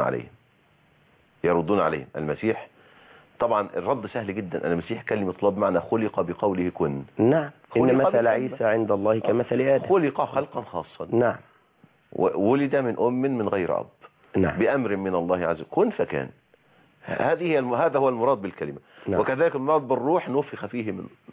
عليهم المسيح. طبعا الرد سهل جدا، المسيح كلمة الله بمعنى خلق بقوله كن.
نعم، إن مثل عيسى عند الله كمثل آدم،
خلق خلقا خاصا.
نعم.
ولد من أم من غير أب.
نعم.
بأمر من الله عز وجل كن فكان. هذا هو المراد بالكلمة. نعم. وكذلك المراد بالروح نفخ فيه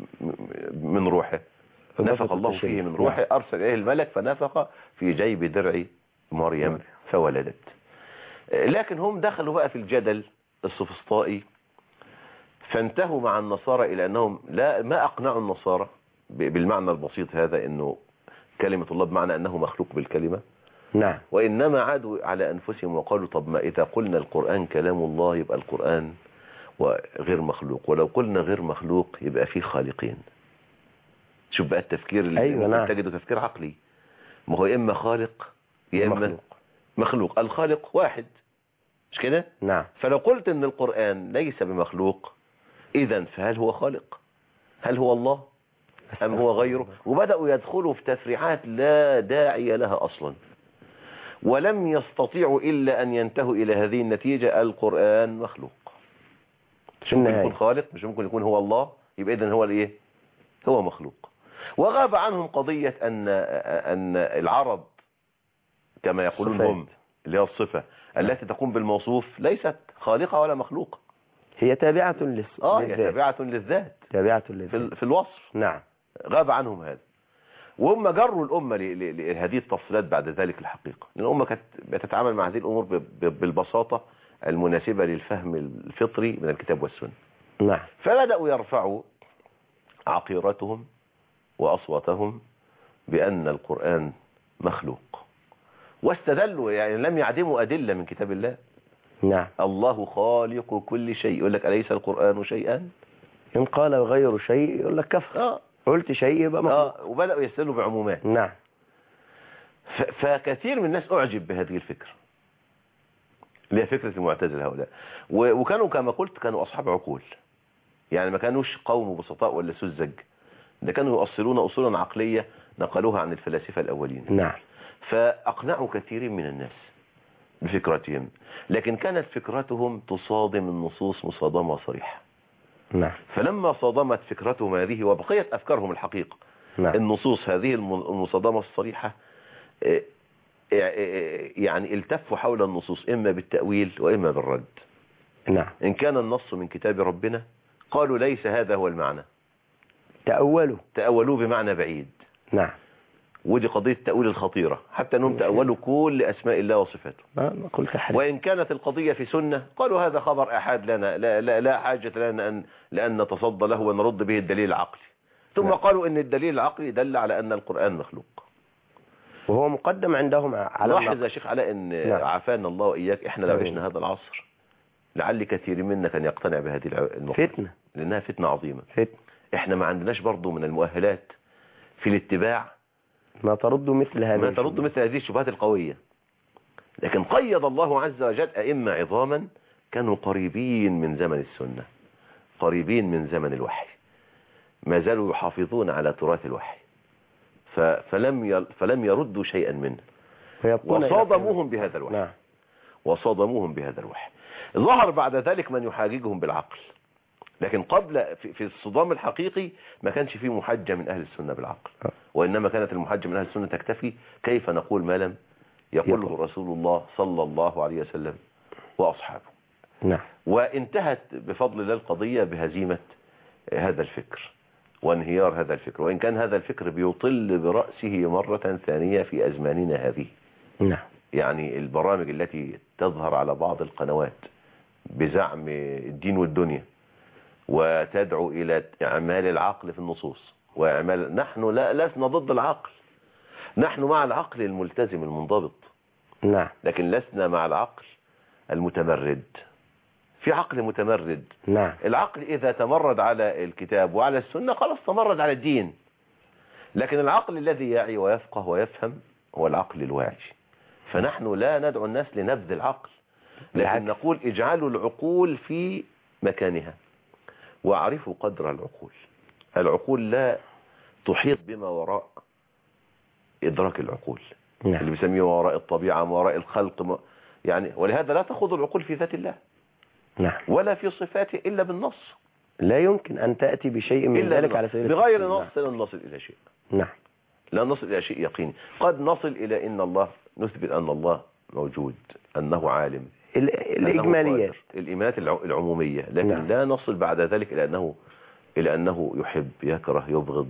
من روحه، نفخ الله فيه من روحه. نعم. أرسل إليه الملك فنفخ في جيب درع مريم فولدت. لكن هم دخلوا بقى في الجدل السفسطائي، فانتهوا مع النصارى إلى أنهم ما أقنعوا النصارى بالمعنى البسيط هذا، أنه كلمة الله بمعنى أنه مخلوق بالكلمة.
نعم.
وإنما عادوا على أنفسهم وقالوا طب ما إذا قلنا القرآن كلام الله يبقى القرآن غير مخلوق، ولو قلنا غير مخلوق يبقى فيه خالقين. شوف بقى التفكير اللي
أيوة.
تجده تفكير عقلي. ما هو إما خالق يا إما مخلوق. الخالق واحد، مش كده؟
نعم.
فلو قلت إن القرآن ليس بمخلوق، إذن فهل هو خالق؟ هل هو الله أم هو غيره؟ وبدأوا يدخلوا في تفريعات لا داعي لها أصلا، ولم يستطيعوا إلا أن ينتهوا إلى هذه النتيجة: القرآن مخلوق. مش ممكن يكون خالق، مش ممكن يكون هو الله، يبقى إذن هو الإيه؟ هو مخلوق. وغاب عنهم قضية أن العرب كما يقولون هم، اللي هي الصفة التي تقوم بالموصوف، ليست خالقة ولا مخلوقة،
هي تابعة للذات.
هي تابعة للذات في الوصف.
نعم.
غاب عنهم هذا، وهم جروا الأمة لهذه التفصيلات بعد ذلك الحقيقة، لأن الأمة كانت بتتعامل مع هذه الأمور بالبساطة المناسبة للفهم الفطري من الكتاب والسنة.
نعم.
فبدأوا يرفعوا عقيرتهم وأصواتهم بأن القرآن مخلوق، واستدلوا يعني لم يعدموا أدلة من كتاب الله.
نعم.
الله خالق كل شيء، يقول لك أليس القرآن شيئا؟
إن قال غير شيء يقول لك كفر. قلت شيء يبقى مخلوق.
وبدأوا يستدلوا بعمومات.
نعم.
فكثير من الناس أعجب بهذه الفكرة، اللي هي فكرة المعتزلة هؤلاء. وكانوا كما قلت كانوا أصحاب عقول، يعني ما كانوش قوم بسطاء ولا سذج، ده كانوا يؤصلون أصولا عقلية نقلوها عن الفلاسفة الأولين.
نعم.
فأقنعوا كثيرين من الناس بفكرتهم، لكن كانت فكرتهم تصادم النصوص مصادمة صريحة.
نعم.
فلما صادمت فكرتهم هذه وبقيت أفكارهم الحقيقة
نعم.
النصوص هذه المصادمة الصريحة، يعني التفوا حول النصوص إما بالتأويل وإما بالرد.
نعم.
إن كان النص من كتاب ربنا قالوا ليس هذا هو المعنى، تأولوه بمعنى بعيد.
نعم.
ودي قضية التأويل الخطيرة، حتى أنهم تأولوا كل أسماء الله وصفاته. وإن كانت القضية في سنة قالوا هذا خبر أحد لنا، لا حاجة لنا لأن نتصدى له ونرد به الدليل العقلي. ثم قالوا إن الدليل العقلي دل على أن القرآن مخلوق،
وهو مقدم عندهم على
لاحظ يا شيخ علاء ان عافانا الله وإياك، احنا لو عشنا هذا العصر لعل كثير منا كان يقتنع بهذه المقولة،
فتنة،
لأنها فتنة عظيمة.
احنا
ما عندناش برضو من المؤهلات في الاتباع
ما ترد مثل هذه
الشبهات القوية. لكن قيد الله عز وجل أئمة عظاما كانوا قريبين من زمن السنة، قريبين من زمن الوحي، ما زالوا يحافظون على تراث الوحي، فلم يردوا شيئا منه، وصادموهم بهذا الوحي.
نعم.
وصادموهم بهذا الوحي. ظهر بعد ذلك من يحاججهم بالعقل، لكن قبل في الصدام الحقيقي ما كانش فيه محجة من أهل السنة بالعقل، وإنما كانت المحجة من أهل السنة تكتفي كيف نقول ما لم يقوله رسول الله صلى الله عليه وسلم وأصحابه.
نعم.
وانتهت بفضل الله القضية بهزيمة هذا الفكر وانهيار هذا الفكر، وإن كان هذا الفكر بيطل برأسه مرة ثانية في أزماننا هذه.
نعم.
يعني البرامج التي تظهر على بعض القنوات بزعم الدين والدنيا وتدعو إلى إعمال العقل في النصوص نحن لسنا ضد العقل، نحن مع العقل الملتزم المنضبط.
نعم.
لكن لسنا مع العقل المتمرد. في عقل متمرد.
نعم.
العقل إذا تمرد على الكتاب وعلى السنة خلاص تمرد على الدين. لكن العقل الذي يعي ويفقه ويفهم هو العقل الواعي. فنحن لا ندعو الناس لنبذ العقل، لكن نقول اجعلوا العقول في مكانها واعرفوا قدر العقول. العقول لا تحيط بما وراء إدراك العقول.
نعم.
اللي بيسميه وراء الطبيعة، ما وراء الخلق، يعني ولهذا لا تخوض العقول في ذات الله.
نعم.
ولا في صفاته إلا بالنص.
لا يمكن أن تأتي بشيء من ذلك على سبيل
بغير نص لن نصل إلى شيء.
نعم.
لا نصل إلى شيء يقيني. قد نصل إلى إن الله، نثبت أن الله موجود، أنه عالم،
الإجماليات،
الإيمانات العمومية، لكن
نعم.
لا نصل بعد ذلك إلى أنه يحب، يكره، يبغض،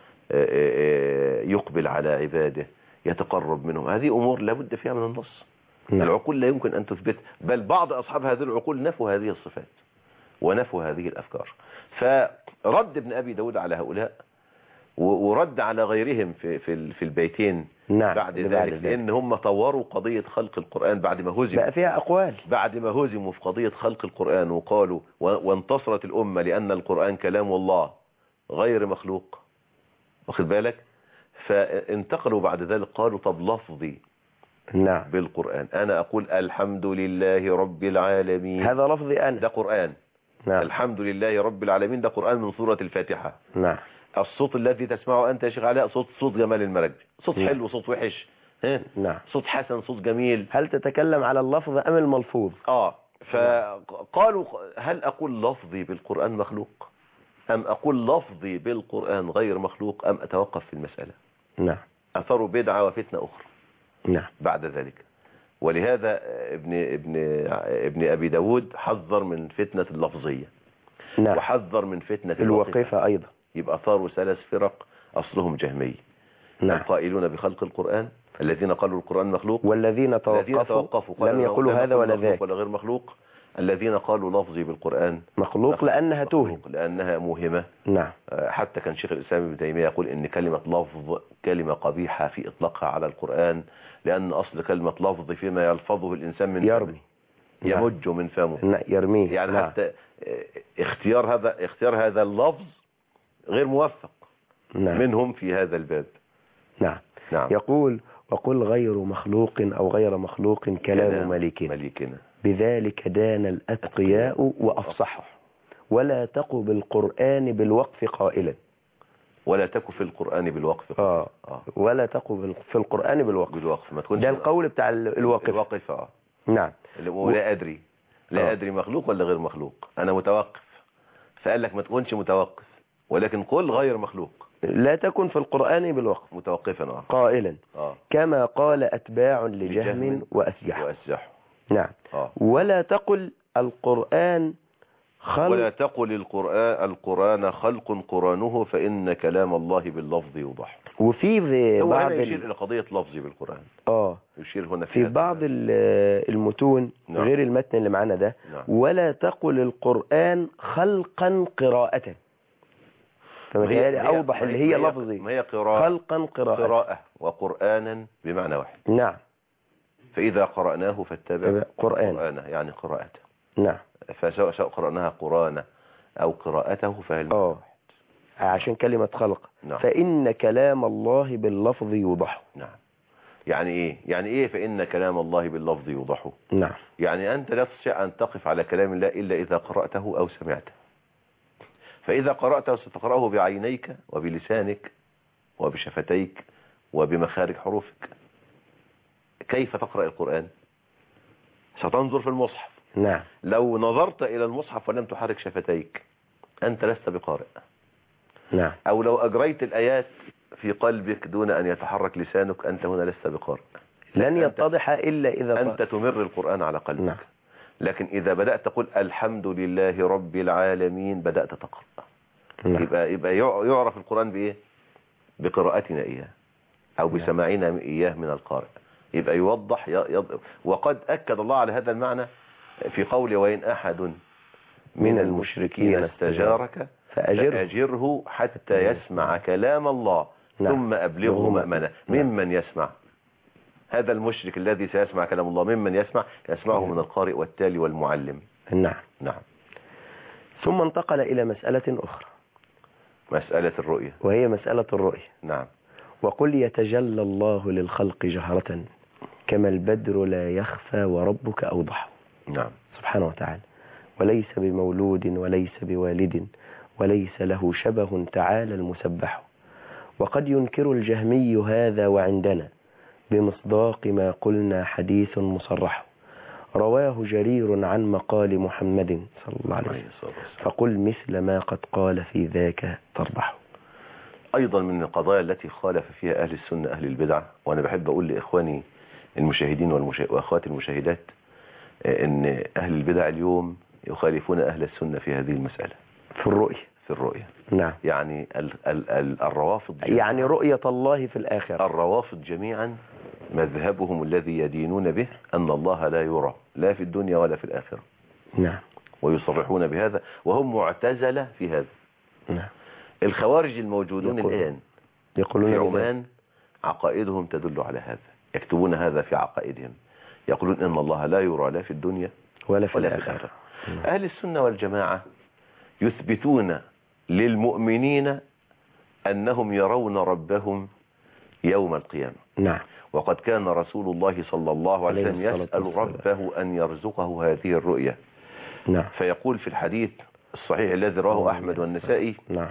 يقبل على عباده، يتقرب منهم. هذه أمور لا بد فيها من النص.
نعم.
العقول لا يمكن أن تثبت، بل بعض أصحاب هذه العقول نفوا هذه الصفات ونفوا هذه الأفكار. فرد ابن أبي داود على هؤلاء ورد على غيرهم في البيتين.
نعم.
بعد ذلك لأن هم طوروا قضية خلق القرآن بعد ما هزموا،
بقى فيها أقوال
بعد ما هزموا في قضية خلق القرآن، وقالوا وانتصرت الأمة لأن القرآن كلام الله غير مخلوق، واخد بالك؟ فانتقلوا بعد ذلك قالوا طب لفظي.
نعم.
بالقرآن أنا أقول الحمد لله رب العالمين،
هذا لفظي أنا،
ده قرآن.
نعم.
الحمد لله رب العالمين ده قرآن من سورة الفاتحة.
نعم.
الصوت الذي تسمعه أنت يا شيخ علاء صوت جمال المرج، صوت
نعم.
حلو، صوت وحش،
نعم.
صوت حسن، صوت جميل.
هل تتكلم على اللفظ أم الملفوظ؟
فقالوا هل أقول لفظي بالقرآن مخلوق أم أقول لفظي بالقرآن غير مخلوق أم أتوقف في المسألة؟
نعم.
أثروا بدعة وفتنة أخرى.
نعم.
بعد ذلك. ولهذا ابن أبي داود حذر من فتنة اللفظية.
نعم.
وحذر من فتنة
الوقفة أيضا.
يبقى صاروا 3 فرق أصلهم جهمي.
نعم.
القائلون بخلق القرآن، الذين قالوا القرآن مخلوق،
والذين توقفوا لم يقولوا هذا ولا ذاك
ولا غير مخلوق، الذين قالوا لفظي بالقرآن
مخلوق لأنها توهم،
لأنها موهمة.
نعم.
حتى كان شيخ الإسلام ابن تيمية يقول إن كلمة لفظ كلمة قبيحة في إطلاقها على القرآن، لأن أصل كلمة لفظ فيما يلفظه الإنسان من
يرمي،
يمج من فمه،
يرميه.
يعني
نعم.
حتى اختيار هذا اللفظ غير موفق.
نعم.
منهم في هذا الباب.
نعم.
نعم.
يقول وقل غير مخلوق أو غير مخلوق كلام مليكنا. بذلك دان الأتقياء وأفصحوا ولا تق بالقرآن بالوقف قائلا.
ولا تك في القرآن بالوقف.
ولا تق في القرآن بالوقف.
ما تكونش
ده القول بتاع الواقف.
الواقف.
نعم.
لا أدري أدري مخلوق ولا غير مخلوق، أنا متوقف، فقال لك ما تكونش متوقف، ولكن قل غير مخلوق.
لا تكن في القرآن بالوقف
متوقفا
قائلا كما قال أتباع لجهم وأسجح. نعم. ولا تقل القرآن خلق.
ولا تقل القرآن خلق قرانه فإن كلام الله باللفظ يوضح.
وفي بعض
يشير إلى قضية لفظي بالقرآن.
يشير هنا في بعض المتون غير المتن اللي معانا ده. ولا تقل القرآن خلقا قراءة. فمثالي أوضح اللي هي لفظي.
ما هي قراءة.
خلقا قراءة
وقرآنا بمعنى واحد.
نعم.
فإذا قرأناه فاتبع
قرآنه
يعني قراءته.
نعم.
فسواء قرأناها قرآن أو قراءته فهي واحد.
عشان كلمة خلق.
نعم.
فإن كلام الله باللفظ يوضح.
نعم. يعني إيه فإن كلام الله باللفظ يوضح.
نعم.
يعني أنت لا تستطيع أن تقف على كلام الله إلا إذا قرأته أو سمعته. فإذا قرأته ستقرأه بعينيك وبلسانك وبشفتيك وبمخارج حروفك. كيف تقرأ القرآن؟ ستنظر في المصحف.
نعم.
لو نظرت إلى المصحف ولم تحرك شفتيك أنت لست بقارئ.
نعم.
أو لو أجريت الآيات في قلبك دون أن يتحرك لسانك أنت هنا لست بقارئ.
لن يتضح إلا إذا
أنت تمر القرآن على قلبك.
نعم.
لكن إذا بدأت تقول الحمد لله رب العالمين بدأت تقرأ.
نعم.
يبقى يعرف القرآن بإيه؟ بقراءتنا إياه أو بسماعنا إياه من القارئ. يبقى يوضح وقد أكد الله على هذا المعنى في قوله وإن أحد من المشركين استجارك فأجره حتى يسمع كلام الله. نعم. ثم أبلغه مأمنة. ممن يسمع؟ هذا المشرك الذي سيسمع كلام الله ممن يسمعه من القارئ والتالي والمعلم.
نعم. ثم انتقل إلى مسألة أخرى،
مسألة الرؤية،
وهي مسألة الرؤية.
نعم.
وقل يتجلى الله للخلق جهرة كما البدر لا يخفى وربك أوضح.
نعم.
سبحانه وتعالى. وليس بمولود وليس بوالد وليس له شبه تعالى المسبح. وقد ينكر الجهمي هذا وعندنا بمصداق ما قلنا حديث مصرح رواه جرير عن مقال محمد صلى الله عليه وسلم فقل مثل ما قد قال في ذاك تربح.
أيضا من القضايا التي خالف فيها أهل السنة أهل البدعة، وأنا بحب أقول لإخواني المشاهدين وأخواتي المشاهدات أن أهل البدع اليوم يخالفون أهل السنة في هذه المسألة
في الرؤية. نعم.
يعني الروافض
يعني رؤية الله في الآخرة.
الروافض جميعا مذهبهم الذي يدينون به أن الله لا يرى لا في الدنيا ولا في الآخرة.
نعم.
ويصرحون بهذا وهم معتزلة في هذا.
نعم.
الخوارج الموجودون الآن
يقولون
في عمان عقائدهم تدل على هذا، يكتبون هذا في عقائدهم، يقولون إن الله لا يرى لا في الدنيا
ولا في الآخرة.
أهل السنة والجماعة يثبتون للمؤمنين أنهم يرون ربهم يوم القيامة.
نعم.
وقد كان رسول الله صلى الله عليه وسلم يسأل ربه أن يرزقه هذه الرؤية.
نعم.
فيقول في الحديث الصحيح الذي رواه أحمد والنسائي:
نعم.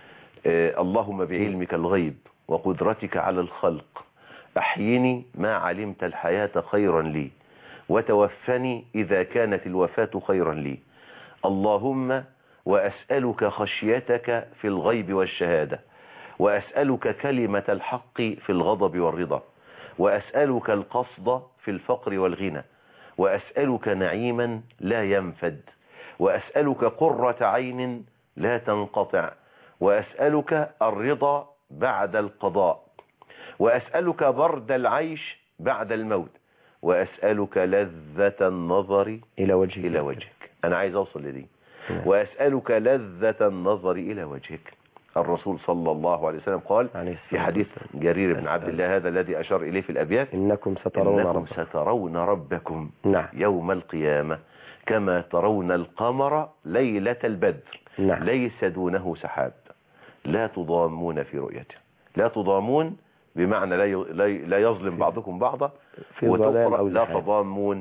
اللهم بعلمك الغيب وقدرتك على الخلق أحيني ما علمت الحياة خيرا لي وتوفني إذا كانت الوفاة خيرا لي. اللهم وأسألك خشيتك في الغيب والشهادة، وأسألك كلمة الحق في الغضب والرضا، وأسألك القصد في الفقر والغنى، وأسألك نعيما لا ينفد، وأسألك قرة عين لا تنقطع، وأسألك الرضا بعد القضاء، وأسألك برد العيش بعد الموت، وأسألك لذة النظر إلى وجهك. أنا عايز أوصل لدي. وأسألك لذة النظر إلى وجهك. الرسول صلى الله عليه وسلم قال في حديث جرير بن عبد الله هذا الذي أشار إليه في الأبيات:
إنكم
سترون ربكم
نعم.
يوم القيامة كما ترون القمر ليلة البدر.
نعم.
ليس دونه سحاب. لا تضامون في رؤيته. لا تضامون بمعنى لا يظلم بعضكم بعضا،
لا
تضامون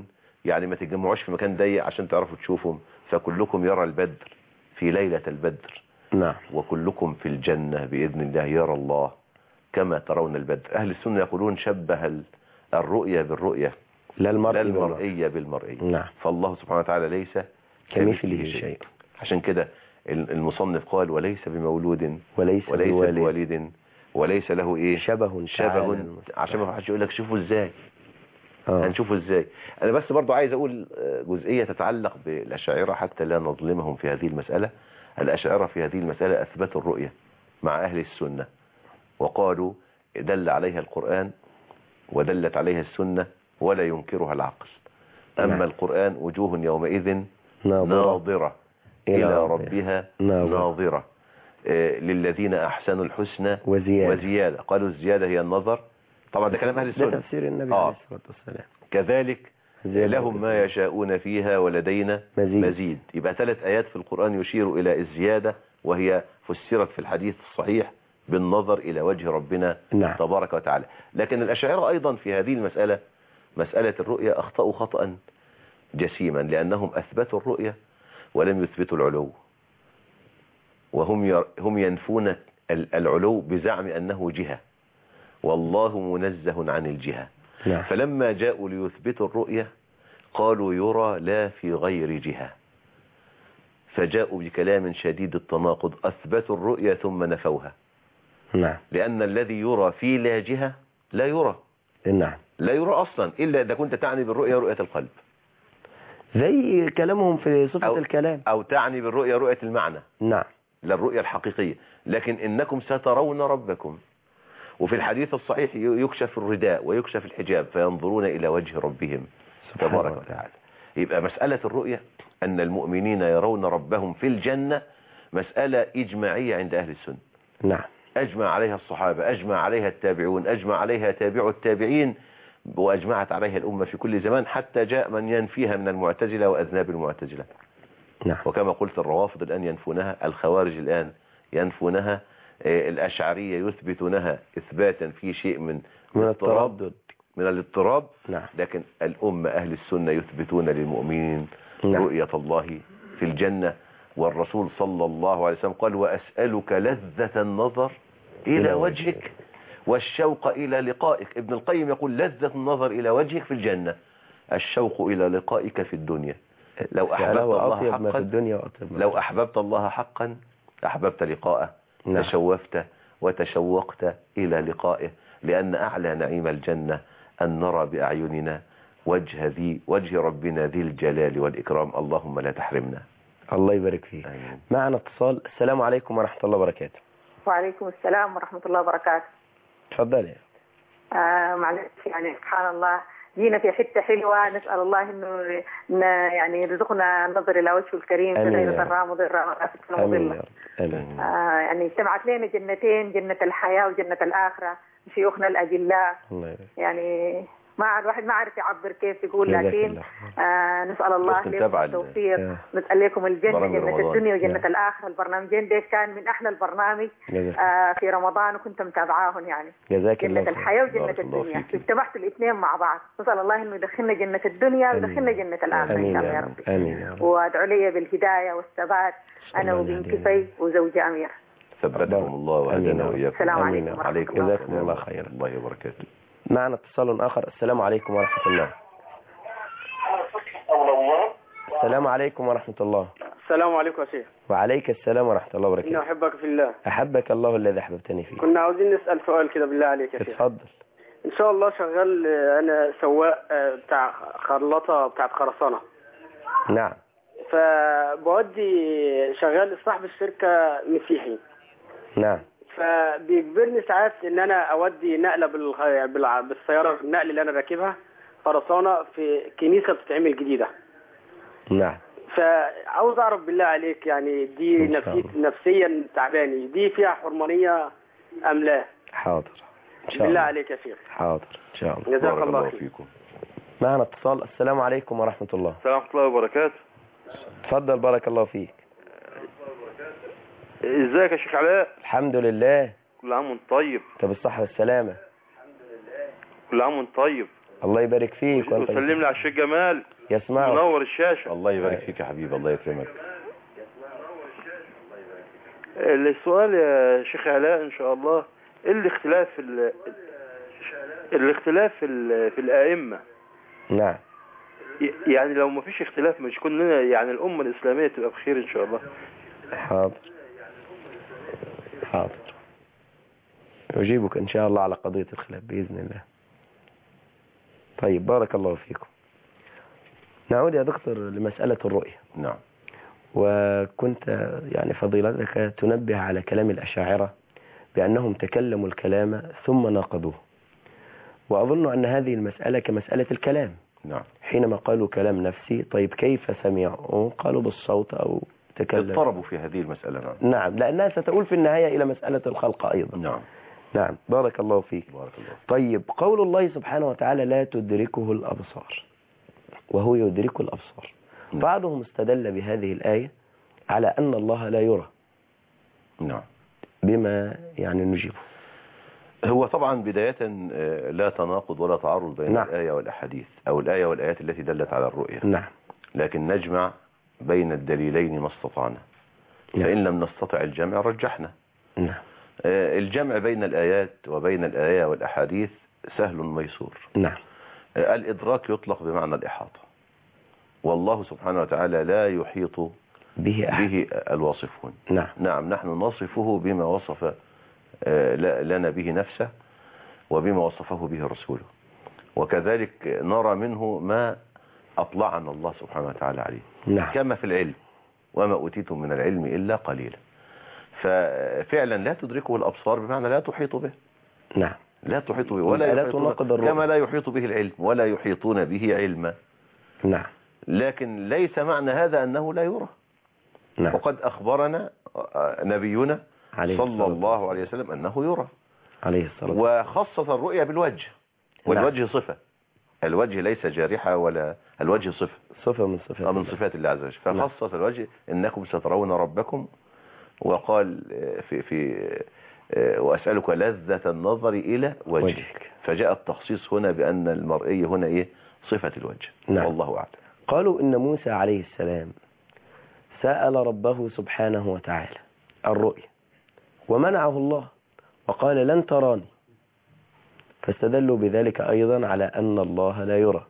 يعني ما تتجمعوش في مكان ضيق عشان تعرفوا تشوفهم، فكلكم يرى البدر في ليلة البدر.
نعم.
وكلكم في الجنة بإذن الله يرى الله كما ترون البدر. أهل السنة يقولون شبه الرؤية بالرؤية لا المرئية بالمرئية.
نعم.
فالله سبحانه وتعالى ليس
كمثله شيء.
عشان كده المصنف قال وليس بمولود
وليس
بوالد وليس له ايه
شبه
عشان ما حدش يقول لك شوفوا ازاي. هنشوفه ازاي. انا بس برضو عايز اقول جزئية تتعلق بالاشاعرة حتى لا نظلمهم في هذه المسألة. الاشاعرة في هذه المسألة اثبتوا الرؤية مع اهل السنة وقالوا دل عليها القرآن ودلت عليها السنة ولا ينكرها العقل. اما القرآن وجوه يومئذ ناظرة إلى ربها ناظرة للذين أحسنوا الحسنى وزيادة. قالوا الزيادة هي النظر. طبعا ده كلام أهل السنة،
ده تفسير النبي عليه الصلاة والسلام.
كذلك لهم ما يشاءون فيها ولدينا مزيد. يبقى 3 آيات في القرآن يشير إلى الزيادة، وهي فسرت في الحديث الصحيح بالنظر إلى وجه ربنا تبارك وتعالى. لكن الأشاعرة أيضا في هذه المسألة، مسألة الرؤية، أخطأوا خطأ جسيما، لأنهم أثبتوا الرؤية ولم يثبتوا العلو، وهم ينفون العلو بزعم أنه جهة، والله منزه عن الجهة. فلما جاءوا ليثبتوا الرؤية قالوا يرى لا في غير جهة، فجاءوا بكلام شديد التناقض، أثبتوا الرؤية ثم نفوها. لأن الذي يرى في لا جهة لا يرى. لا يرى أصلا إلا إذا كنت تعني بالرؤية رؤية القلب،
زي كلامهم في صفة الكلام،
أو تعني بالرؤية رؤية المعنى. لا الرؤية الحقيقية. لكن إنكم سترون ربكم، وفي الحديث الصحيح يكشف الرداء ويكشف الحجاب فينظرون إلى وجه ربهم تبارك وتعالى. يبقى مسألة الرؤية أن المؤمنين يرون ربهم في الجنة مسألة إجماعية عند أهل السنة. أجمع عليها الصحابة، أجمع عليها التابعون، أجمع عليها تابع التابعين، وأجمعت عليها الأمة في كل زمان، حتى جاء من ينفيها من المعتزلة وأذناب المعتزلة. وكما قلت الروافض الآن ينفونها، الخوارج الآن ينفونها، الأشعرية يثبتونها إثباتا في شيء من
التردد،
من الاضطراب. لكن الأمة أهل السنة يثبتون للمؤمنين رؤية الله في الجنة. والرسول صلى الله عليه وسلم قال وأسألك لذة النظر إلى وجهك والشوق إلى لقائك. ابن القيم يقول لذة النظر إلى وجهك في الجنة، الشوق إلى لقائك في الدنيا. لو أحببت الله حقا لأحببت لقاءه، تشوفت وتشوقت إلى لقائه، لأن أعلى نعيم الجنة أن نرى بأعيننا وجه ربنا ذي الجلال والإكرام. اللهم لا تحرمنا.
الله يبارك فيك. معنا اتصال. السلام عليكم ورحمة الله وبركاته.
وعليكم السلام ورحمة الله وبركاته.
تفضلي.
معلش يعني سبحان الله جينا في حتة حلوة، نسأل الله إنه يعني يرزقنا النظر إلى وجهه الكريم في غير ضراء مضرة ولا فتنة مضلة. يعني اجتمعت لنا جنتين، جنة الحياة وجنة الآخرة، شيوخنا الأجلاء. يعني الواحد ما عارف يعبر كيف يقول، لكن نسأل الله لكم التوفيق، نسأل لكم الجنة، جنة الدنيا وجنة الآخرة. البرنامجين ده كان من أحلى البرنامج في رمضان، وكنت متابعاهم يعني. جنة الحياة وجنة الدنيا، اجتمعتوا الاثنين مع بعض. نسأل الله إنه يدخلنا جنة الدنيا ويدخلنا جنة الآخرة إن شاء الله يا رب.
آمين.
وأدعو لي بالهداية والثبات أنا وبنتي في وزوجي أمير.
ثبتهم الله وهدانا وإياكم.
السلام عليكم ورحمة الله.
جزاكم الله خيرا.
الله وبركاته.
معنا اتصال آخر. السلام عليكم ورحمة الله. السلام عليكم ورحمة الله.
السلام عليكم يا شيخ.
وعليك السلام ورحمة الله وبركاته.
إني أحبك في الله.
أحبك الله الذي أحببتني فيه.
كنا عاوزين نسأل سؤال كده بالله عليك يا شيخ.
اتفضل.
إن شاء الله شغال، أنا سواق بتاع خرلطة بتاعت خرسانة.
نعم.
فبودي شغال صاحب الشركة مسيحي.
نعم.
فبيجبرني ساعات ان انا اودي نقله بالسياره، النقل اللي انا راكبها خرسانه في كنيسه بتتعمل جديده.
نعم.
فعاوز اعرف بالله عليك يعني دي نفسيا تعباني، دي فيها حرمانيه ام لا؟
حاضر ان شاء الله.
بالله عليك يا شيخ.
حاضر ان شاء الله.
جزاك الله فيكم.
معنا اتصال. السلام عليكم ورحمه الله.
السلام ورحمه الله وبركاته.
اتفضل بارك الله فيك.
ازيك يا شيخ علاء؟
الحمد لله.
كل عام وانت طيب.
انت بالصحة والسلامة.
الحمد لله. كل عام وانت طيب.
الله يبارك فيك.
وسلم لي على الشيخ جمال.
يسمعك.
منور الشاشة.
الله يبارك فيك يا حبيبي، الله يكرمك.
السؤال يا شيخ علاء إن شاء الله، إيه الاختلاف في الأئمة؟
نعم.
يعني لو ما فيش اختلاف مش كلنا يعني الأمة الإسلامية تبقى بخير إن شاء الله.
حاضر حاضر، أجيبك إن شاء الله على قضية الخلاف بإذن الله. طيب بارك الله فيكم. نعود يا دكتور لمسألة الرؤية.
نعم.
وكنت يعني فضيلتك تنبه على كلام الأشاعرة بأنهم تكلموا الكلام ثم ناقضوه، وأظن أن هذه المسألة كمسألة الكلام.
نعم.
حينما قالوا كلام نفسي، طيب كيف سمعوا؟ قالوا بالصوت أو تكلم.
اضطربوا في هذه المسألة. نعم.
نعم، لأنها ستؤول في النهاية إلى مسألة الخلق أيضا.
نعم.
نعم بارك الله فيك.
بارك الله.
طيب قول الله سبحانه وتعالى لا تدركه الأبصار وهو يدرك الأبصار، بعضهم استدل بهذه الآية على أن الله لا يرى.
نعم.
بما يعني نجيبه.
هو طبعا بداية لا تناقض ولا تعارض بين
نعم.
الآية والأحاديث أو الآية والآيات التي دلت على الرؤية.
نعم.
لكن نجمع بين الدليلين ما استطعنا.
نعم.
فإن لم نستطع الجمع رجحنا.
نعم.
الجمع بين الآيات وبين الآية والأحاديث سهل ميسور.
نعم.
الإدراك يطلق بمعنى الإحاطة، والله سبحانه وتعالى لا يحيط
به
الواصفون.
نعم.
نعم، نحن نصفه بما وصف لنا به نفسه وبما وصفه به رسوله، وكذلك نرى منه ما أطلعنا الله سبحانه وتعالى عليه.
نعم.
كما في العلم، وما أوتيتم من العلم إلا قليلا. ففعلا لا تدركه الأبصار بمعنى لا تحيط به.
نعم.
لا تحيط به ولا يحيط كما لا يحيط به العلم ولا يحيطون به علما.
نعم.
لكن ليس معنى هذا أنه لا يرى.
نعم.
وقد أخبرنا نبينا صلى الله عليه وسلم أنه يرى
عليه الصلاة والسلام،
وخصص الرؤيا بالوجه، والوجه صفة. الوجه ليس جارحة ولا الوجه صفة
من
صفات الله عز وجل. فخصص الوجه إنكم سترون ربكم، وقال في وأسألك لذة النظر إلى وجهك. فجاء التخصيص هنا بأن المرئي هنا إيه؟ صفة الوجه.
نعم.
والله أعلم.
قالوا إن موسى عليه السلام سأل ربه سبحانه وتعالى الرؤية ومنعه الله وقال لن تراني، فاستدلوا بذلك أيضا على أن الله لا يرى.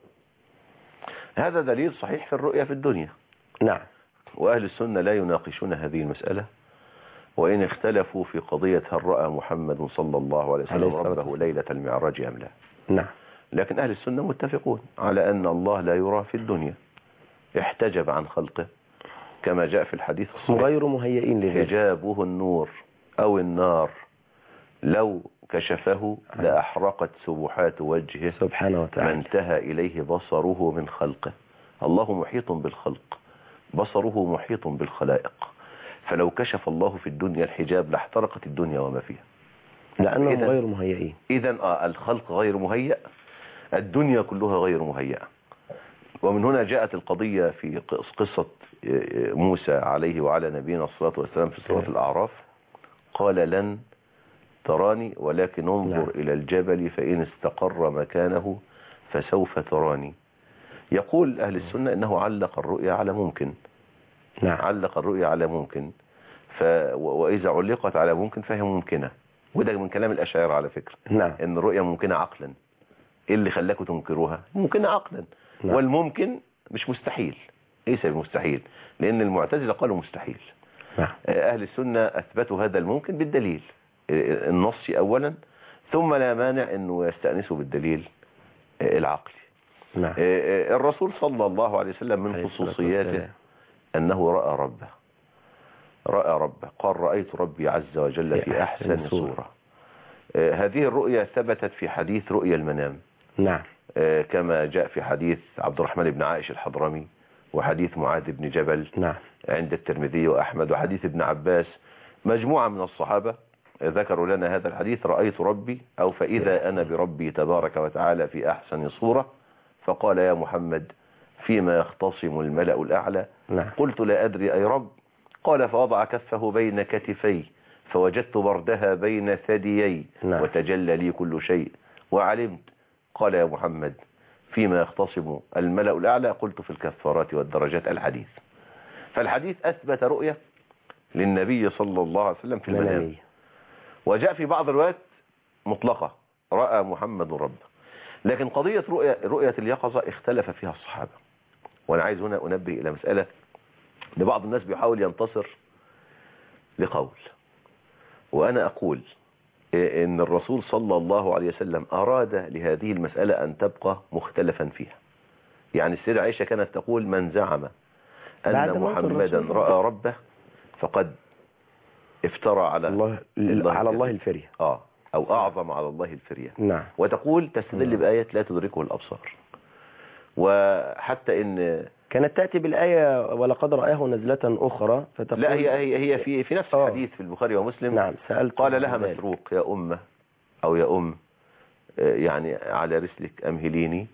هذا دليل صحيح في الرؤية في الدنيا.
نعم.
وأهل السنة لا يناقشون هذه المسألة، وإن اختلفوا في قضية هل رأى محمد صلى الله عليه وسلم ربه ليلة المعراج أم لا.
نعم.
لكن أهل السنة متفقون على أن الله لا يرى في الدنيا، احتجب عن خلقه كما جاء في الحديث
غير مهيئين لذلك.
حجابه النور أو النار لو كشفه لأحرقت سبحات وجهه
سبحانه وتعالى،
ما انتهى إليه بصره من خلقه. الله محيط بالخلق، بصره محيط بالخلائق، فلو كشف الله في الدنيا الحجاب لاحترقت الدنيا وما فيها،
لأنهم غير مهيئين.
إذن الخلق غير مهيئ، الدنيا كلها غير مهيئة. ومن هنا جاءت القضية في قصة موسى عليه وعلى نبينا الصلاة والسلام في سورة الأعراف، قال لن تراني ولكن انظر إلى الجبل فإن استقر مكانه فسوف تراني. يقول أهل السنة إنه علق الرؤيا على ممكن.
نعم.
علق الرؤيا على ممكن، وإذا علقت على ممكن فهي ممكنة. وده من كلام الأشاعرة على فكرة.
نعم.
إن الرؤيا ممكنة عقلا. إيه اللي خلاكم تنكروها؟ ممكنة عقلا.
نعم.
والممكن مش مستحيل، ليس بمستحيل، لأن المعتزلة قالوا مستحيل.
نعم.
أهل السنة أثبتوا هذا الممكن بالدليل النصي أولا، ثم لا مانع أنه يستأنسوا بالدليل العقلي.
نعم.
الرسول صلى الله عليه وسلم من خصوصياته أنه رأى ربه، قال رأيت ربي عز وجل في أحسن صورة. هذه الرؤيا ثبتت في حديث رؤيا المنام.
نعم.
كما جاء في حديث عبد الرحمن بن عائش الحضرمي، وحديث معاذ بن جبل
نعم.
عند الترمذي وأحمد، وحديث ابن عباس. مجموعة من الصحابة ذكروا لنا هذا الحديث، رأيت ربي أو فإذا أنا بربي تبارك وتعالى في أحسن صورة. فقال يا محمد فيما يختصم الملأ الأعلى؟
نعم.
قلت لا أدري أي رب. قال فوضع كفه بين كتفي فوجدت بردها بين ثديي.
نعم.
وتجلى لي كل شيء وعلمت. قال يا محمد فيما يختصم الملأ الأعلى، قلت في الكفارات والدرجات الحديث. فالحديث أثبت رؤية للنبي صلى الله عليه وسلم في المنام، وجاء في بعض الروايات مطلقة رأى محمد ربه، لكن قضية رؤية اليقظة اختلف فيها الصحابة. وأنا عايز هنا أنبه إلى مسألة، لبعض الناس بيحاول ينتصر لقول، وأنا أقول إن الرسول صلى الله عليه وسلم أراد لهذه المسألة أن تبقى مختلفا فيها. يعني السيدة عائشة كانت تقول: من زعم أن محمدا رأى ربه فقد افترى على الله
الفرية،
أو أعظم على الله الفرية.
نعم.
وتقول تستدل بآية لا تدركه الأبصار، وحتى إن
كانت تأتي بالآية ولقد رآه نزلة أخرى، فتقول
لا، هي في نفس الحديث في البخاري ومسلم.
نعم.
قال لها مسروق: يا أمة أو يا أم، يعني على رسلك أمهليني،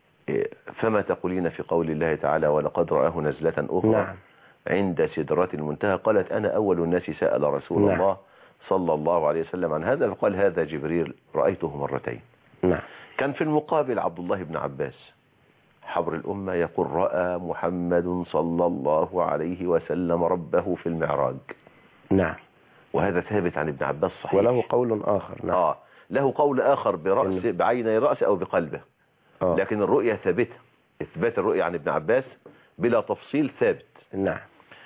فما تقولين في قول الله تعالى: ولقد رآه نزلة أخرى.
نعم.
عند سدرات المنتهى. قالت: أنا أول الناس سأل رسول
نعم.
الله صلى الله عليه وسلم عن هذا، فقال: هذا جبريل رأيته مرتين.
نعم.
كان في المقابل عبد الله بن عباس حبر الأمة يقول: رأى محمد صلى الله عليه وسلم ربه في المعراج.
نعم.
وهذا ثابت عن ابن عباس صحيح.
وله قول آخر. نعم.
له قول آخر بعيني رأسه أو بقلبه. لكن الرؤية ثابتة، إثبات الرؤية عن ابن عباس بلا تفصيل ثابت.
نعم.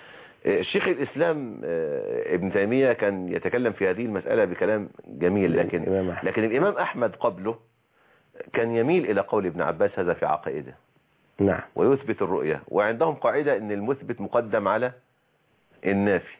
الشيخ الإسلام ابن تيمية كان يتكلم في هذه المسألة بكلام جميل، لكن الإمام أحمد قبله كان يميل إلى قول ابن عباس هذا في عقائده.
نعم.
ويثبت الرؤية، وعندهم قاعدة أن المثبت مقدم على النافي،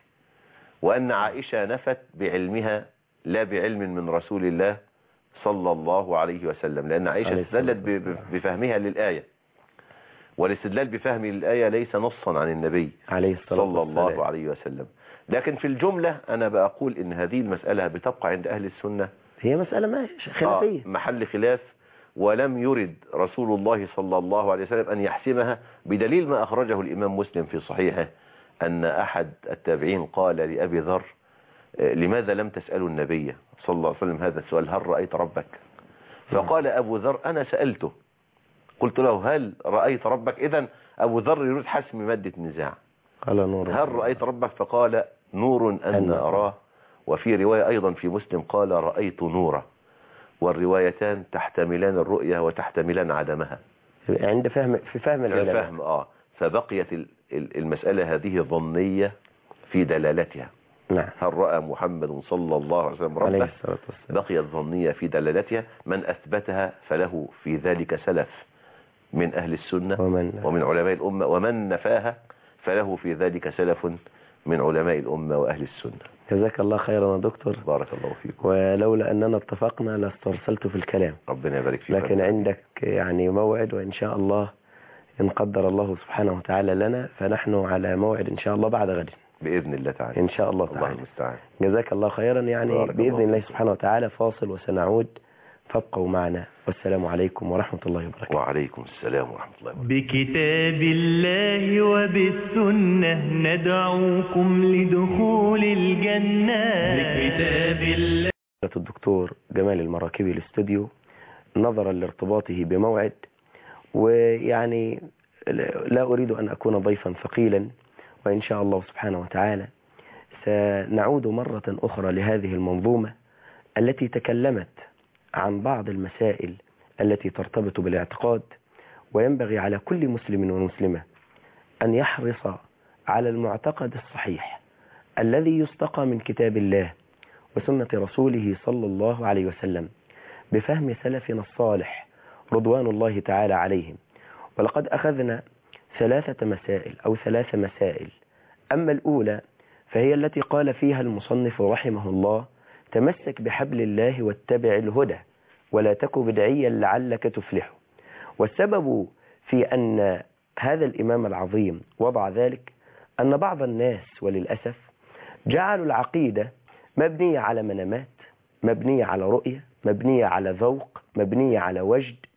وأن عائشة نفت بعلمها لا بعلم من رسول الله صلى الله عليه وسلم، لأن عائشة استدلت بفهمها للآية، والاستدلال بفهم الآية ليس نصا عن النبي صلى الله عليه وسلم. لكن في الجملة أنا بقول إن هذه المسألة بتبقى عند أهل السنة
هي مسألة خلافية،
محل خلاف، ولم يرد رسول الله صلى الله عليه وسلم أن يحسمها، بدليل ما أخرجه الإمام مسلم في صحيحه أن أحد التابعين قال لأبي ذر: لماذا لم تسألوا النبي صلى الله عليه وسلم هذا السؤال، هل رأيت ربك؟ فقال أبو ذر: أنا سألته، قلت له: هل رأيت ربك؟ إذن أبو ذر يريد حسم مادة النزاع.
قال: نور.
هل رأيت ربك؟ فقال: نور أن أراه. وفي رواية أيضا في مسلم قال: رأيت نورا. والروايتان تحتملان الرؤية وتحتملان عدمها
عند فهم العلماء.
فبقيت المسألة هذه ظنية في دلالتها.
نعم.
هل رأى محمد صلى الله عليه وسلم ربه؟ بقيت ظنية في دلالتها. من أثبتها فله في ذلك سلف من أهل السنة ومن علماء الأمة، ومن نفاها فله في ذلك سلف من علماء الأمة وأهل السنة.
جزاك الله خيرا يا دكتور.
بارك الله فيك.
ولولا أننا اتفقنا لاسترسلت في الكلام.
ربنا يبارك فيك.
لكن عندك يعني موعد، وإن شاء الله إن قدر الله سبحانه وتعالى لنا فنحن على موعد إن شاء الله بعد غد
بإذن الله تعالى.
إن شاء الله تعالى.
الله المستعان.
جزاك الله خيرا. يعني بإذن الله سبحانه وتعالى فاصل وسنعود، فابقوا معنا، والسلام عليكم ورحمة الله وبركاته.
وعليكم السلام ورحمة الله وبركاته.
بكتاب الله وبالسنة ندعوكم لدخول الجنة. بكتاب الله.
الدكتور جمال المراكبي الاستوديو نظرا لارتباطه بموعد، ويعني لا أريد أن أكون ضيفا ثقيلا، وإن شاء الله سبحانه وتعالى سنعود مرة أخرى لهذه المنظومة التي تكلمت عن بعض المسائل التي ترتبط بالاعتقاد. وينبغي على كل مسلم ومسلمة أن يحرص على المعتقد الصحيح الذي يستقى من كتاب الله وسنة رسوله صلى الله عليه وسلم بفهم سلفنا الصالح رضوان الله تعالى عليهم. ولقد أخذنا ثلاث مسائل. أما الأولى فهي التي قال فيها المصنف رحمه الله: تمسك بحبل الله واتبع الهدى ولا تك بدعيا لعلك تفلح. والسبب في أن هذا الإمام العظيم وضع ذلك أن بعض الناس وللأسف جعلوا العقيدة مبنية على منامات، مبنية على رؤية، مبنية على ذوق، مبنية على وجد،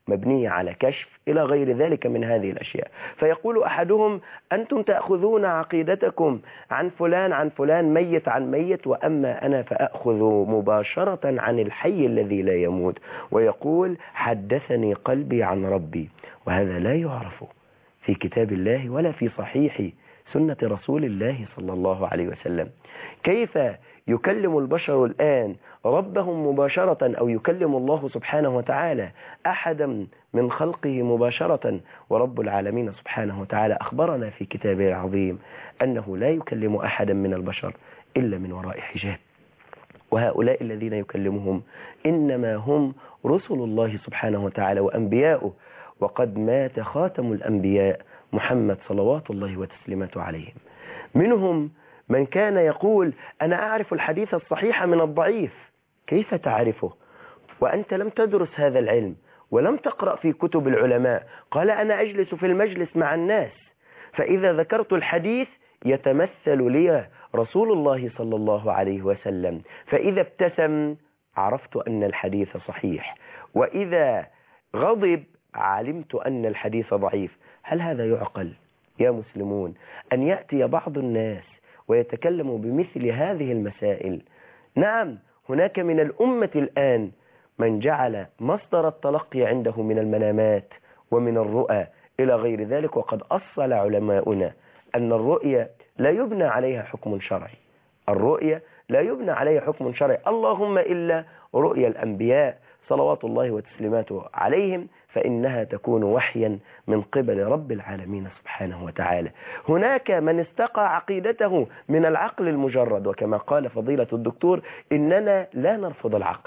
مبنية على كشف إلى غير ذلك من هذه الأشياء. فيقول أحدهم أنتم تأخذون عقيدتكم عن فلان ميت عن ميت، وأما أنا فأخذ مباشرة عن الحي الذي لا يموت. ويقول حدثني قلبي عن ربي، وهذا لا يعرف في كتاب الله ولا في صحيح سنة رسول الله صلى الله عليه وسلم. كيف يكلم البشر الآن ربهم مباشرة، أو يكلم الله سبحانه وتعالى أحدا من خلقه مباشرة، ورب العالمين سبحانه وتعالى أخبرنا في كتابه العظيم أنه لا يكلم أحدا من البشر إلا من وراء حجاب. وهؤلاء الذين يكلمهم إنما هم رسل الله سبحانه وتعالى وأنبياؤه، وقد مات خاتم الأنبياء محمد صلوات الله وتسليماته عليهم. منهم من كان يقول أنا أعرف الحديث الصحيح من الضعيف. كيف تعرفه وأنت لم تدرس هذا العلم ولم تقرأ في كتب العلماء؟ قال أنا أجلس في المجلس مع الناس، فإذا ذكرت الحديث يتمثل لي رسول الله صلى الله عليه وسلم، فإذا ابتسم عرفت أن الحديث صحيح، وإذا غضب علمت أن الحديث ضعيف. هل هذا يعقل يا مسلمون أن يأتي بعض الناس ويتكلموا بمثل هذه المسائل؟ نعم، هناك من الأمة الآن من جعل مصدر التلقي عنده من المنامات ومن الرؤى إلى غير ذلك، وقد أصل علماؤنا أن الرؤية لا يبنى عليها حكم شرعي. الرؤية لا يبنى عليها حكم شرعي، اللهم إلا رؤيا الأنبياء صلوات الله وتسليماته عليهم، فإنها تكون وحيا من قبل رب العالمين سبحانه وتعالى. هناك من استقى عقيدته من العقل المجرد، وكما قال فضيلة الدكتور إننا لا نرفض العقل،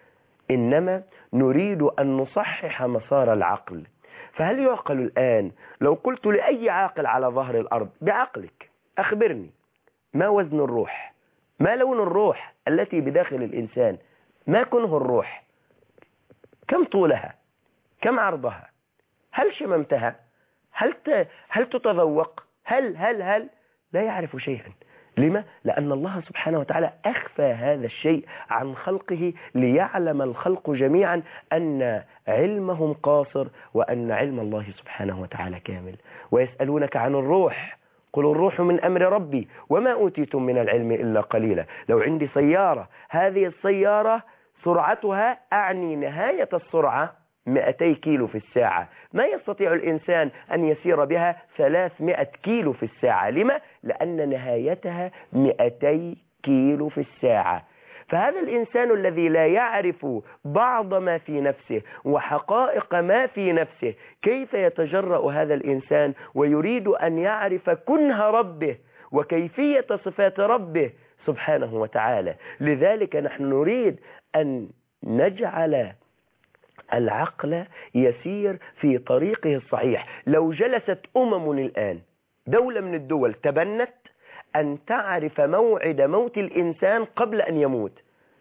إنما نريد أن نصحح مسار العقل. فهل يعقل الآن لو قلت لأي عاقل على ظهر الأرض بعقلك أخبرني ما وزن الروح، ما لون الروح التي بداخل الإنسان، ما كنه الروح، كم طولها، كم عرضها، هل شممتها، هل تتذوق، هل لا يعرف شيئا. لما؟ لأن الله سبحانه وتعالى أخفى هذا الشيء عن خلقه ليعلم الخلق جميعا أن علمهم قاصر وأن علم الله سبحانه وتعالى كامل. ويسألونك عن الروح قل الروح من أمر ربي وما أوتيتم من العلم إلا قليلا. لو عندي سيارة، هذه السيارة سرعتها أعني نهاية السرعة 200 كيلو في الساعة، ما يستطيع الإنسان أن يسير بها 300 كيلو في الساعة. لما؟ لأن نهايتها 200 كيلو في الساعة. فهذا الإنسان الذي لا يعرف بعض ما في نفسه وحقائق ما في نفسه، كيف يتجرأ هذا الإنسان ويريد أن يعرف كنه ربه وكيفية صفات ربه سبحانه وتعالى؟ لذلك نحن نريد أن نجعل العقل يسير في طريقه الصحيح. لو جلست الآن دولة من الدول تبنت أن تعرف موعد موت الإنسان قبل أن يموت،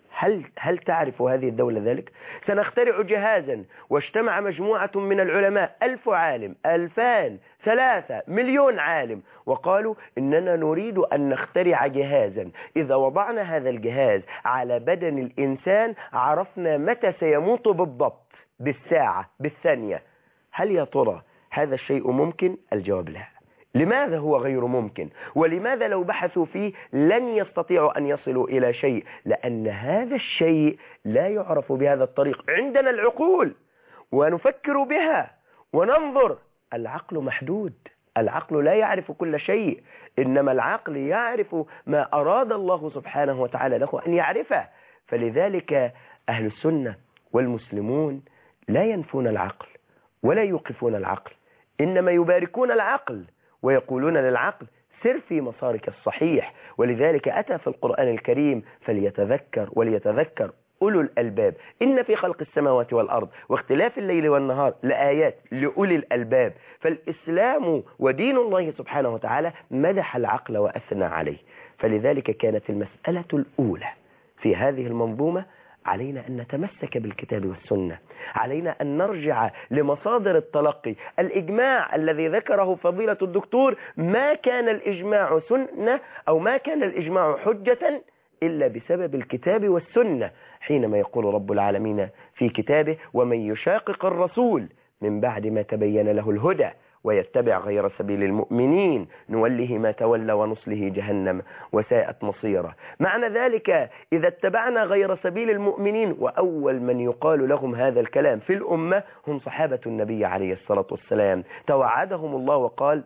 هل تعرف هذه الدولة ذلك؟ سنخترع جهازا واجتمع مجموعة من العلماء 1000 عالم، 2000، 3 مليون عالم، وقالوا إننا نريد أن نخترع جهازا إذا وضعنا هذا الجهاز على بدن الإنسان عرفنا متى سيموت بالضبط، بالساعة، بالثانية. هل يا ترى هذا الشيء ممكن؟ الجواب لا. لماذا هو غير ممكن؟ ولماذا لو بحثوا فيه لن يستطيعوا أن يصلوا إلى شيء؟ لأن هذا الشيء لا يعرف بهذا الطريق. عندنا العقول ونفكر بها وننظر، العقل محدود، العقل لا يعرف كل شيء، إنما العقل يعرف ما أراد الله سبحانه وتعالى له أن يعرفه. فلذلك أهل السنة والمسلمون لا ينفون العقل ولا يوقفون العقل، إنما يباركون العقل ويقولون للعقل سر في مسارك الصحيح. ولذلك أتى في القرآن الكريم فليتذكر وليتذكر أولو الألباب إن في خلق السماوات والأرض واختلاف الليل والنهار لآيات لأولي الألباب. فالإسلام ودين الله سبحانه وتعالى مدح العقل وأثنى عليه. فلذلك كانت المسألة الأولى في هذه المنظومة علينا أن نتمسك بالكتاب والسنة، علينا أن نرجع لمصادر التلقي. الإجماع الذي ذكره فضيلة الدكتور ما كان الإجماع سنة أو ما كان الإجماع حجة إلا بسبب الكتاب والسنة. حينما يقول رب العالمين في كتابه: ومن يشاقق الرسول من بعد ما تبين له الهدى ويتبع غير سبيل المؤمنين نوله ما تولى ونصله جهنم وساءت مصيره. معنى ذلك إذا اتبعنا غير سبيل المؤمنين، وأول من يقال لهم هذا الكلام في الأمة هم صحابة النبي عليه الصلاة والسلام، توعدهم الله وقال: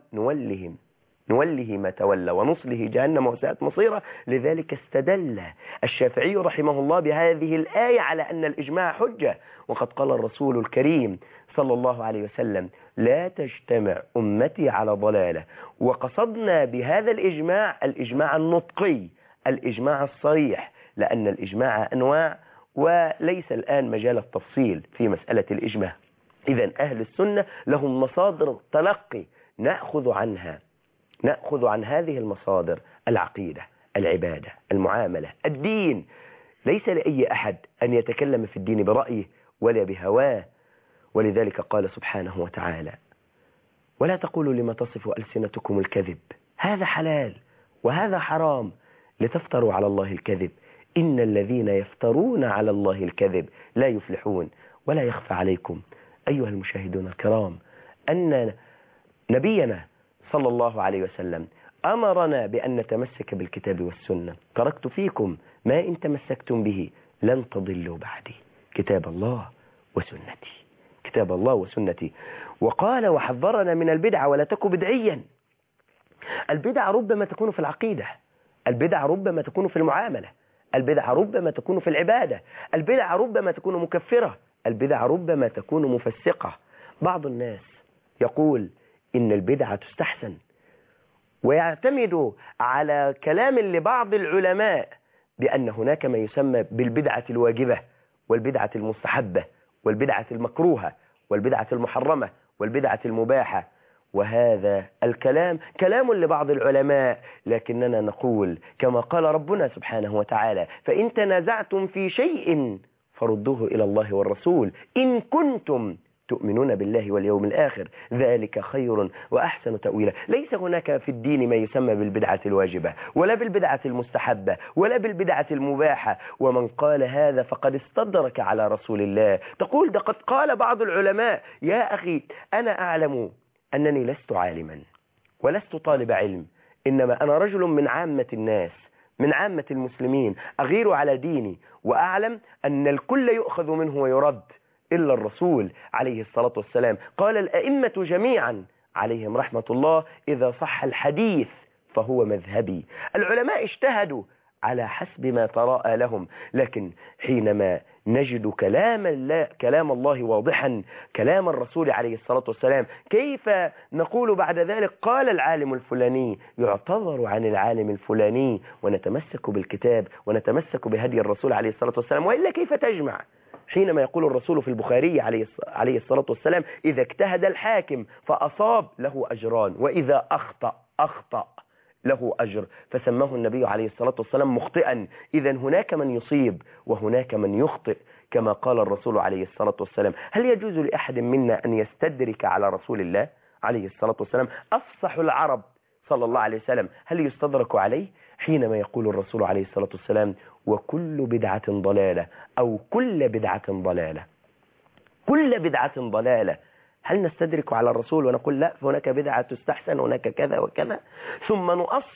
نوله ما تولى ونصله جهنم وساءت مصيره. لذلك استدل الشافعي رحمه الله بهذه الآية على أن الإجماع حجة، وقد قال الرسول الكريم صلى الله عليه وسلم: لا تجتمع أمتي على ضلالة. وقصدنا بهذا الإجماع النطقي، الإجماع الصريح، لأن الإجماع أنواع وليس الآن مجال التفصيل في مسألة الإجماع. إذن أهل السنة لهم مصادر تلقي نأخذ عن هذه المصادر العقيدة، العبادة، المعاملة، الدين. ليس لأي أحد أن يتكلم في الدين برأيه ولا بهواه. ولذلك قال سبحانه وتعالى: ولا تقولوا لما تصف ألسنتكم الكذب هذا حلال وهذا حرام لتفتروا على الله الكذب إن الذين يفترون على الله الكذب لا يفلحون. ولا يخفى عليكم أيها المشاهدون الكرام أن نبينا صلى الله عليه وسلم أمرنا بأن نتمسك بالكتاب والسنة. تركت فيكم ما إن تمسكتم به لن تضلوا بعدي، كتاب الله وسنتي، كتاب الله وسنتي. وقال وحذرنا من البدع ولا تكن بدعيا. البدع ربما تكون في العقيدة، البدع ربما تكون في المعاملة، البدع ربما تكون في العبادة، البدع ربما تكون مكفرة، البدع ربما تكون مفسقة. بعض الناس يقول إن البدعة تستحسن ويعتمد على كلام لبعض العلماء بأن هناك ما يسمى بالبدعة الواجبة والبدعة المستحبة والبدعة المكروهة والبدعة المحرمة والبدعة المباحة. وهذا الكلام كلام لبعض العلماء، لكننا نقول كما قال ربنا سبحانه وتعالى: فإن تنازعتم في شيء فردوه إلى الله والرسول إن كنتم تؤمنون بالله واليوم الآخر ذلك خير وأحسن تأويلا. ليس هناك في الدين ما يسمى بالبدعة الواجبة ولا بالبدعة المستحبة ولا بالبدعة المباحة. ومن قال هذا فقد استدرك على رسول الله. تقول ده قد قال بعض العلماء. يا أخي أنا أعلم أنني لست عالما ولست طالب علم، إنما أنا رجل من عامة الناس، من عامة المسلمين، أغير على ديني وأعلم أن الكل يؤخذ منه ويرد إلا الرسول عليه الصلاة والسلام. قال الأئمة جميعا عليهم رحمة الله: إذا صح الحديث فهو مذهبي. العلماء اجتهدوا على حسب ما تراءى لهم، لكن حينما نجد كلام الله واضحا، كلام الرسول عليه الصلاة والسلام، كيف نقول بعد ذلك قال العالم الفلاني؟ يعتذر عن العالم الفلاني ونتمسك بالكتاب ونتمسك بهدي الرسول عليه الصلاة والسلام. وإلا كيف تجمع؟ حينما يقول الرسول في البخاري عليه الصلاة والسلام: إذا اجتهد الحاكم فأصاب له أجران وإذا أخطأ له أجر، فسماه النبي عليه الصلاة والسلام مخطئا. إذا هناك من يصيب وهناك من يخطئ كما قال الرسول عليه الصلاة والسلام. هل يجوز لأحد منا أن يستدرك على رسول الله عليه الصلاة والسلام؟ أفصح العرب صلى الله عليه وسلم هل يستدرك عليه؟ حينما يقول الرسول عليه الصلاة والسلام: وكل بدعة ضلالة، أو كل بدعة ضلالة، كل بدعة ضلالة. هل نستدرك على الرسول ونقول لا هناك بدعة تستحسن هناك كذا وكذا، ثم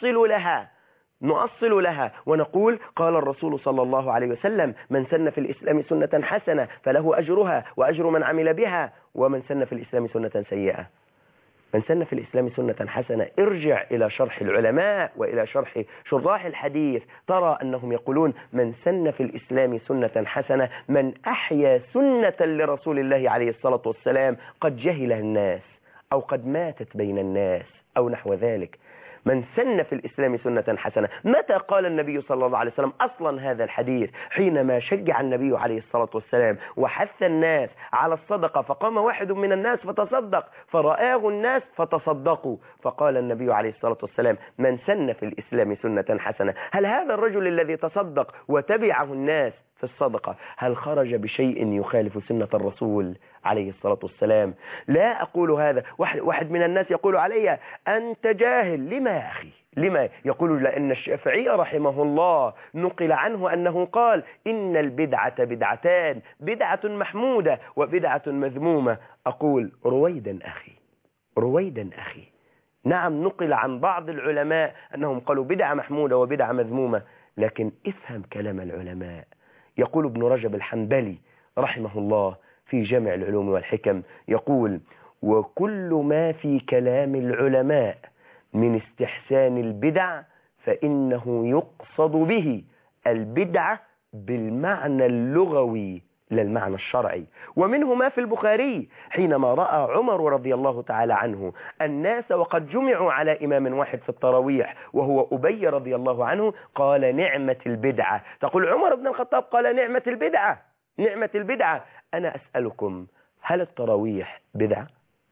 نؤصل لها ونقول قال الرسول صلى الله عليه وسلم: من سن في الإسلام سنة حسنة فله أجرها وأجر من عمل بها، ومن سن في الإسلام سنة سيئة. من سن في الإسلام سنة حسنة، ارجع إلى شرح العلماء وإلى شراح الحديث، ترى أنهم يقولون من سن في الإسلام سنة حسنة من أحيا سنة لرسول الله عليه الصلاة والسلام قد جهل الناس أو قد ماتت بين الناس أو نحو ذلك. من سن في الإسلام سنة حسنة. متى قال النبي صلى الله عليه وسلم أصلا هذا الحديث؟ حينما شجع النبي عليه الصلاة والسلام وحث الناس على الصدقة، فقام واحد من الناس فتصدق فرآه الناس فتصدقوا، فقال النبي عليه الصلاة والسلام: من سن في الإسلام سنة حسنة. هل هذا الرجل الذي تصدق وتبعه الناس في الصدقة هل خرج بشيء يخالف سنة الرسول عليه الصلاة والسلام؟ لا أقول هذا. واحد من الناس يقول علي أنت جاهل. لما يا أخي؟ لما؟ يقول لأن الشافعي رحمه الله نقل عنه أنه قال إن البدعة بدعتان، بدعة محمودة وبدعة مذمومة. أقول رويدا أخي، رويدا أخي. نعم نقل عن بعض العلماء أنهم قالوا بدعة محمودة وبدعة مذمومة، لكن افهم كلام العلماء. يقول ابن رجب الحنبلي رحمه الله في جامع العلوم والحكم، يقول وكل ما في كلام العلماء من استحسان البدع فإنه يقصد به البدعة بالمعنى اللغوي لا المعنى الشرعي. ومنه ما في البخاري حينما رأى عمر رضي الله تعالى عنه الناس وقد جمعوا على إمام واحد في التراويح وهو أبي رضي الله عنه، قال نعمة البدعة. تقول عمر بن الخطاب قال نعمة البدعة، نعمة البدعة. أنا أسألكم هل التراويح بدعة؟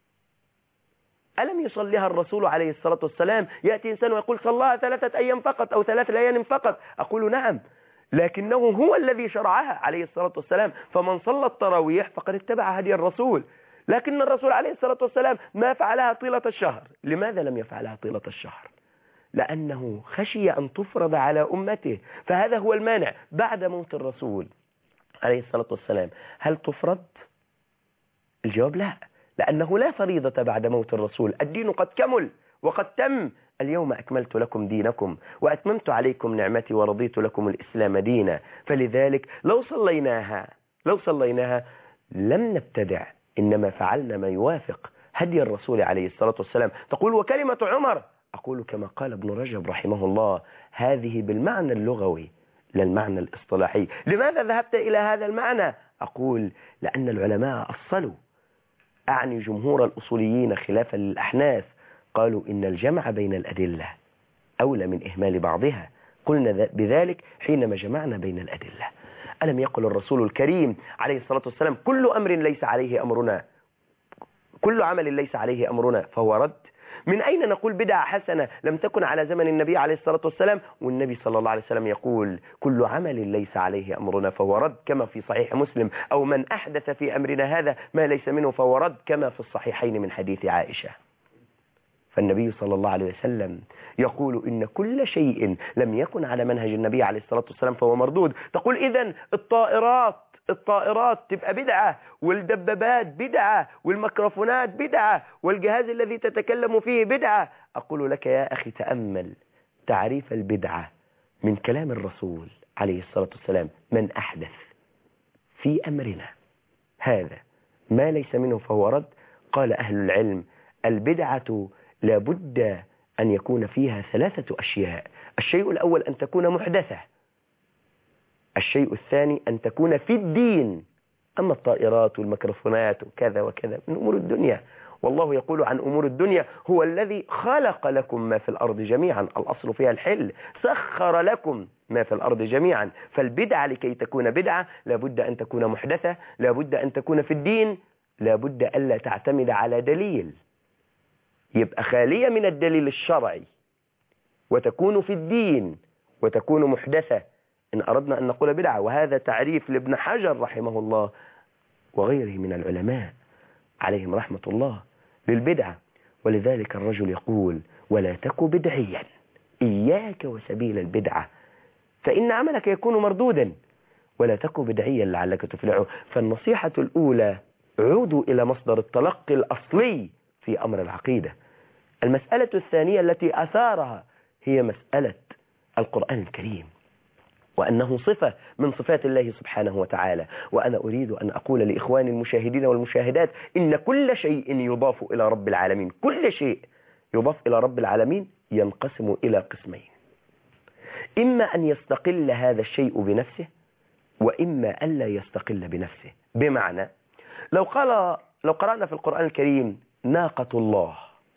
ألم يصليها الرسول عليه الصلاة والسلام؟ يأتي إنسان ويقول صلاها 3 أيام فقط أو 3 ليال فقط، أقول نعم، لكنه هو الذي شرعها عليه الصلاة والسلام. فمن صلى التراويح فقد اتبع هدي الرسول، لكن الرسول عليه الصلاة والسلام ما فعلها طيلة الشهر. لماذا لم يفعلها طيلة الشهر؟ لأنه خشي أن تفرض على أمته، فهذا هو المانع. بعد موت الرسول عليه الصلاة والسلام هل تفرض؟ الجواب لا، لأنه لا فريضة بعد موت الرسول. الدين قد كمل وقد تم. اليوم أكملت لكم دينكم وأتممت عليكم نعمتي ورضيت لكم الإسلام دينا. فلذلك لو صليناها لم نبتدع، إنما فعلنا ما يوافق هدي الرسول عليه الصلاة والسلام. تقول وكلمة عمر، أقول كما قال ابن رجب رحمه الله هذه بالمعنى اللغوي لا المعنى الاصطلاحي. لماذا ذهبت إلى هذا المعنى؟ أقول لأن العلماء أصلوا، أعني جمهور الأصوليين خلافا للأحناف، قالوا إن الجمع بين الأدلة أولى من إهمال بعضها. قلنا بذلك حينما جمعنا بين الأدلة. ألم يقل الرسول الكريم عليه الصلاة والسلام كل أمر ليس عليه أمرنا، كل عمل ليس عليه أمرنا فهو رد؟ من أين نقول بدعة حسنة لم تكن على زمن النبي عليه الصلاة والسلام والنبي صلى الله عليه وسلم يقول كل عمل ليس عليه أمرنا فهو رد كما في صحيح مسلم، أو من أحدث في أمرنا هذا ما ليس منه فهو رد كما في الصحيحين من حديث عائشة. فالنبي صلى الله عليه وسلم يقول إن كل شيء لم يكن على منهج النبي عليه الصلاة والسلام فهو مردود. تقول إذن الطائرات تبقى بدعة، والدبابات بدعة، والميكروفونات بدعة، والجهاز الذي تتكلم فيه بدعة. أقول لك يا أخي تأمل تعريف البدعة من كلام الرسول عليه الصلاة والسلام، من أحدث في أمرنا هذا ما ليس منه فهو رد. قال أهل العلم البدعة لابد أن يكون فيها 3 أشياء. الشيء الأول أن تكون محدثة، الشيء الثاني أن تكون في الدين. أما الطائرات والميكروفونات وكذا وكذا من أمور الدنيا، والله يقول عن أمور الدنيا هو الذي خلق لكم ما في الأرض جميعا، الأصل فيها الحل، سخر لكم ما في الأرض جميعا. فالبدعة لكي تكون بدعة لابد أن تكون محدثة، لابد أن تكون في الدين، لابد ألا تعتمد على دليل، يبقى خالية من الدليل الشرعي، وتكون في الدين، وتكون محدثة إن أردنا أن نقول بدعة. وهذا تعريف لابن حجر رحمه الله وغيره من العلماء عليهم رحمة الله للبدعة. ولذلك الرجل يقول ولا تك بدعيا، إياك وسبيل البدعة فإن عملك يكون مردودا، ولا تك بدعيا لعلك تفلح. فالنصيحة الأولى عودوا إلى مصدر التلقي الأصلي في أمر العقيدة. المسألة الثانية التي أثارها هي مسألة القرآن الكريم، وأنه صفة من صفات الله سبحانه وتعالى. وأنا أريد أن أقول لإخواني المشاهدين والمشاهدات إن كل شيء يضاف إلى رب العالمين، كل شيء يضاف إلى رب العالمين ينقسم إلى قسمين: إما أن يستقل هذا الشيء بنفسه، وإما ألا يستقل بنفسه. بمعنى لو قرأنا في القرآن الكريم ناقة الله،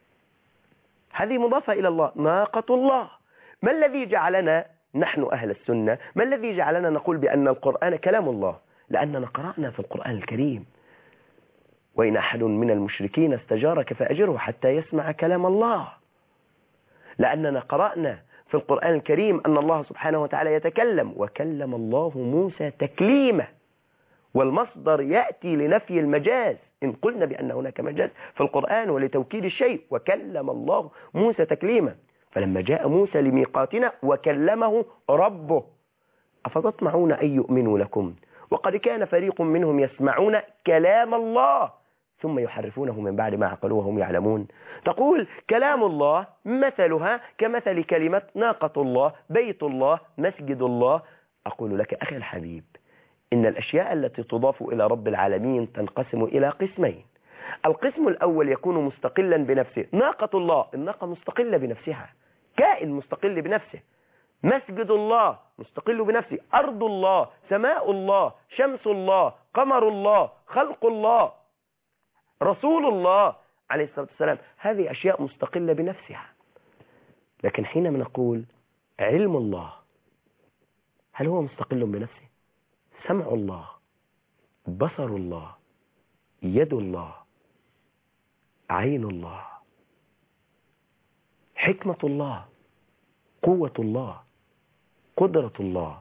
هذه مضافة إلى الله، ناقة الله. ما الذي جعلنا نحن أهل السنة، ما الذي جعلنا نقول بأن القرآن كلام الله؟ لأننا قرأنا في القرآن الكريم وإن أحد من المشركين استجارك فأجره حتى يسمع كلام الله. لأننا قرأنا في القرآن الكريم أن الله سبحانه وتعالى يتكلم، وكلم الله موسى تكليما، والمصدر يأتي لنفي المجاز إن قلنا بأن هناك مجاز في القرآن ولتوكيد الشيء. وكلم الله موسى تكليما. فلما جاء موسى لميقاتنا وكلمه ربه أفتطمعون أن يؤمنوا لكم وقد كان فريق منهم يسمعون كلام الله ثم يحرفونه من بعد ما عقلوه وهم يعلمون. تقول كلام الله مثلها كمثل كلمة ناقة الله، بيت الله، مسجد الله. أقول لك أخي الحبيب، إن الأشياء التي تضاف إلى رب العالمين تنقسم إلى قسمين. القسم الأول يكون مستقلا بنفسه. ناقة الله، الناقة مستقلة بنفسها، كائن مستقل بنفسه. مسجد الله مستقل بنفسه. أرض الله، سماء الله، شمس الله، قمر الله، خلق الله، رسول الله عليه الصلاة والسلام، هذه أشياء مستقلة بنفسها. لكن حينما نقول علم الله، هل هو مستقل بنفسه؟ سمع الله، بصر الله، يد الله، عين الله، حكمة الله، قوة الله، قدرة الله.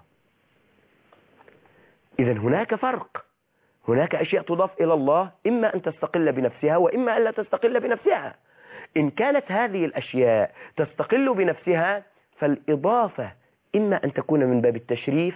إذن هناك فرق. هناك أشياء تضاف إلى الله إما أن تستقل بنفسها وإما أن لا تستقل بنفسها. إن كانت هذه الأشياء تستقل بنفسها فالإضافة إما أن تكون من باب التشريف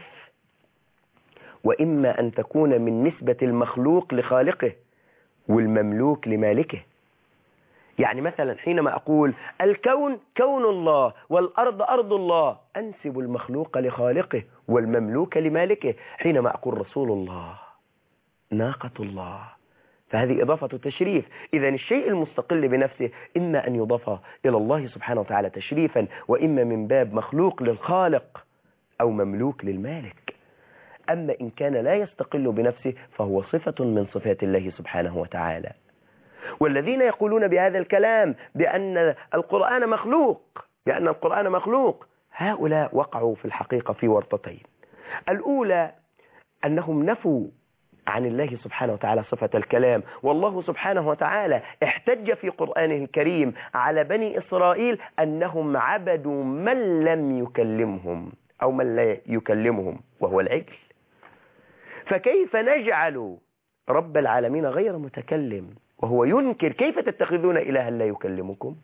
وإما أن تكون من نسبة المخلوق لخالقه والمملوك لمالكه. يعني مثلا حينما أقول الكون كون الله والأرض أرض الله، أنسب المخلوق لخالقه والمملوك لمالكه. حينما أقول رسول الله، ناقة الله، فهذه إضافة تشريف. إذا الشيء المستقل بنفسه إما أن يضاف إلى الله سبحانه وتعالى تشريفا وإما من باب مخلوق للخالق أو مملوك للمالك. أما إن كان لا يستقل بنفسه فهو صفة من صفات الله سبحانه وتعالى. والذين يقولون بهذا الكلام بأن القرآن مخلوق، هؤلاء وقعوا في الحقيقة في ورطتين. الأولى أنهم نفوا عن الله سبحانه وتعالى صفة الكلام، والله سبحانه وتعالى احتج في قرآنه الكريم على بني إسرائيل أنهم عبدوا من لم يكلمهم أو من لا يكلمهم وهو العجل. فكيف نجعل رب العالمين غير متكلم وهو ينكر؟ كيف تتخذون إلها لا يكلمكم؟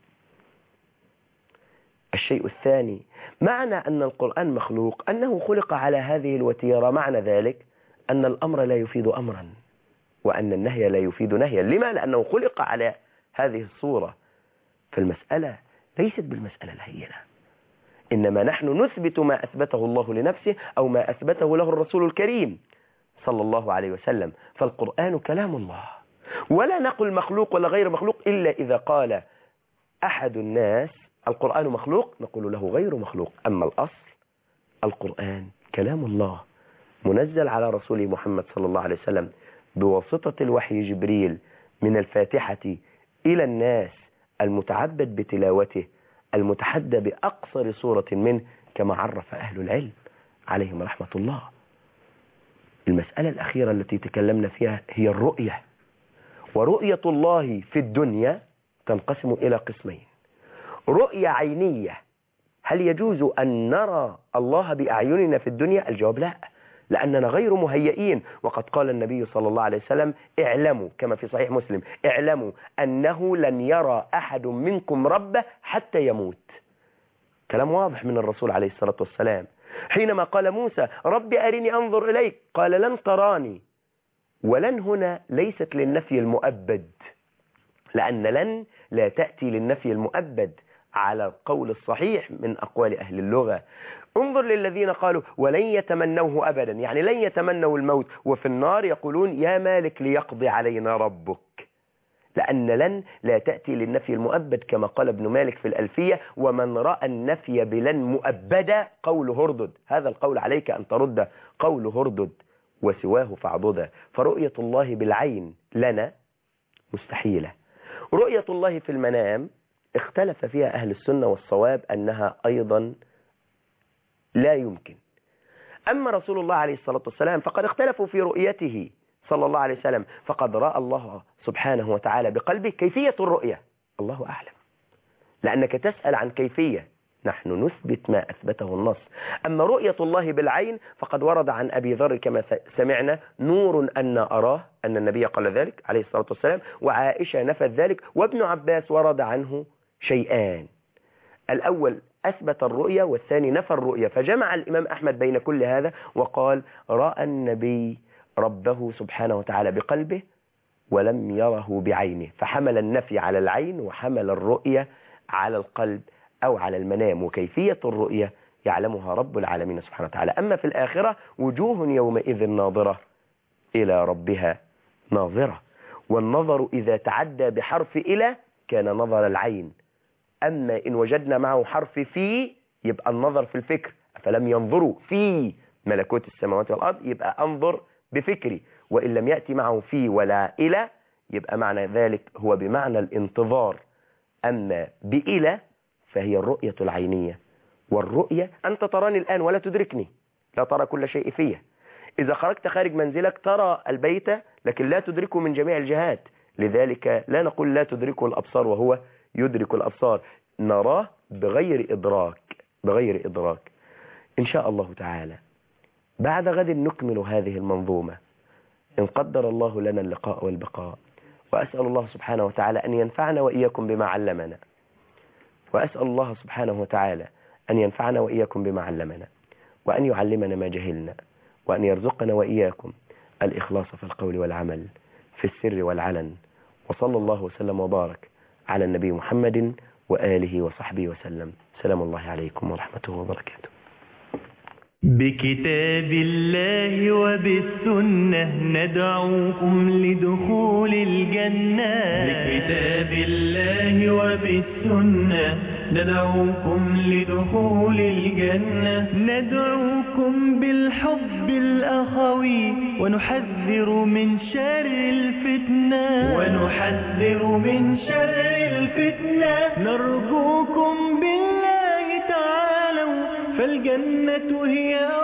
الشيء الثاني، معنى أن القرآن مخلوق أنه خلق على هذه الوتيرة، معنى ذلك أن الأمر لا يفيد أمرا وأن النهي لا يفيد نهيا. لما؟ لأنه خلق على هذه الصورة. فالمسألة ليست بالمسألة الهينة، إنما نحن نثبت ما أثبته الله لنفسه أو ما أثبته له الرسول الكريم صلى الله عليه وسلم. فالقرآن كلام الله، ولا نقل مخلوق ولا غير مخلوق إلا إذا قال أحد الناس القرآن مخلوق نقول له غير مخلوق. أما الأصل القرآن كلام الله منزل على رسوله محمد صلى الله عليه وسلم بواسطة الوحي جبريل من الفاتحة إلى الناس، المتعبد بتلاوته، المتحدى بأقصر صورة منه، كما عرف أهل العلم عليهم رحمة الله. المسألة الأخيرة التي تكلمنا فيها هي الرؤية. ورؤية الله في الدنيا تنقسم إلى قسمين: رؤية عينية، هل يجوز أن نرى الله بأعيننا في الدنيا؟ الجواب لا، لأننا غير مهيئين. وقد قال النبي صلى الله عليه وسلم: اعلموا، كما في صحيح مسلم، اعلموا أنه لن يرى أحد منكم ربه حتى يموت. كلام واضح من الرسول عليه الصلاة والسلام. حينما قال موسى: رب أرني أنظر إليك، قال: لن تراني. ولن هنا ليست للنفي المؤبد، لأن لن لا تأتي للنفي المؤبد على القول الصحيح من أقوال أهل اللغة. انظر للذين قالوا ولن يتمنوه أبدا، يعني لن يتمنوا الموت، وفي النار يقولون يا مالك ليقضي علينا ربك. لأن لن لا تأتي للنفي المؤبد، كما قال ابن مالك في الألفية: ومن رأى النفي بلن مؤبدا قول هردد. هذا القول عليك أن ترد قول هردد وسواه فاعضدا. فرؤية الله بالعين لنا مستحيلة. رؤية الله في المنام اختلف فيها أهل السنة، والصواب أنها أيضا لا يمكن. أما رسول الله عليه الصلاة والسلام فقد اختلفوا في رؤيته صلى الله عليه وسلم، فقد رأى الله سبحانه وتعالى بقلبه. كيفية الرؤية الله أعلم، لأنك تسأل عن كيفية نحن نثبت ما أثبته النص. أما رؤية الله بالعين فقد ورد عن أبي ذر كما سمعنا: نور أن أراه، أن النبي قال ذلك عليه الصلاة والسلام، وعائشة نفت ذلك، وابن عباس ورد عنه شيئان: الأول أثبت الرؤية، والثاني نفى الرؤية. فجمع الإمام أحمد بين كل هذا وقال: رأى النبي ربه سبحانه وتعالى بقلبه ولم يره بعينه، فحمل النفي على العين وحمل الرؤية على القلب أو على المنام، وكيفية الرؤية يعلمها رب العالمين سبحانه وتعالى. أما في الآخرة: وجوه يومئذ ناظرة إلى ربها ناظرة. والنظر إذا تعدى بحرف إلى كان نظر العين، أما إن وجدنا معه حرف في يبقى النظر في الفكر، فلم ينظروا في ملكوت السماوات والأرض يبقى أنظر بفكري، وإن لم يأتي معه في ولا إلى يبقى معنى ذلك هو بمعنى الانتظار. أما بإلى فهي الرؤية العينية، والرؤية أنت تراني الآن ولا تدركني، لا ترى كل شيء فيه. إذا خرجت خارج منزلك ترى البيت لكن لا تدركه من جميع الجهات، لذلك لا نقول لا تدركه الأبصار وهو يدرك الأبصار، نراه بغير إدراك. إن شاء الله تعالى بعد غد نكمل هذه المنظومة إن قدر الله لنا اللقاء والبقاء. وأسأل الله سبحانه وتعالى أن ينفعنا وإياكم بما علمنا، وأسأل الله سبحانه وتعالى أن ينفعنا وإياكم بما علمنا، وأن يعلمنا ما جهلنا، وأن يرزقنا وإياكم الإخلاص في القول والعمل في السر والعلن. وصلى الله وسلم وبارك على النبي محمد وآله وصحبه وسلم. سلام الله عليكم ورحمته وبركاته.
بكتاب الله وبالسنة ندعوكم لدخول الجنة. بكتاب الله وبالسنة ندعوكم لدخول الجنة. ندعوكم بالحب الأخوي ونحذر من شر الفتنة. نرجوكم بالله تعالوا فالجنة هي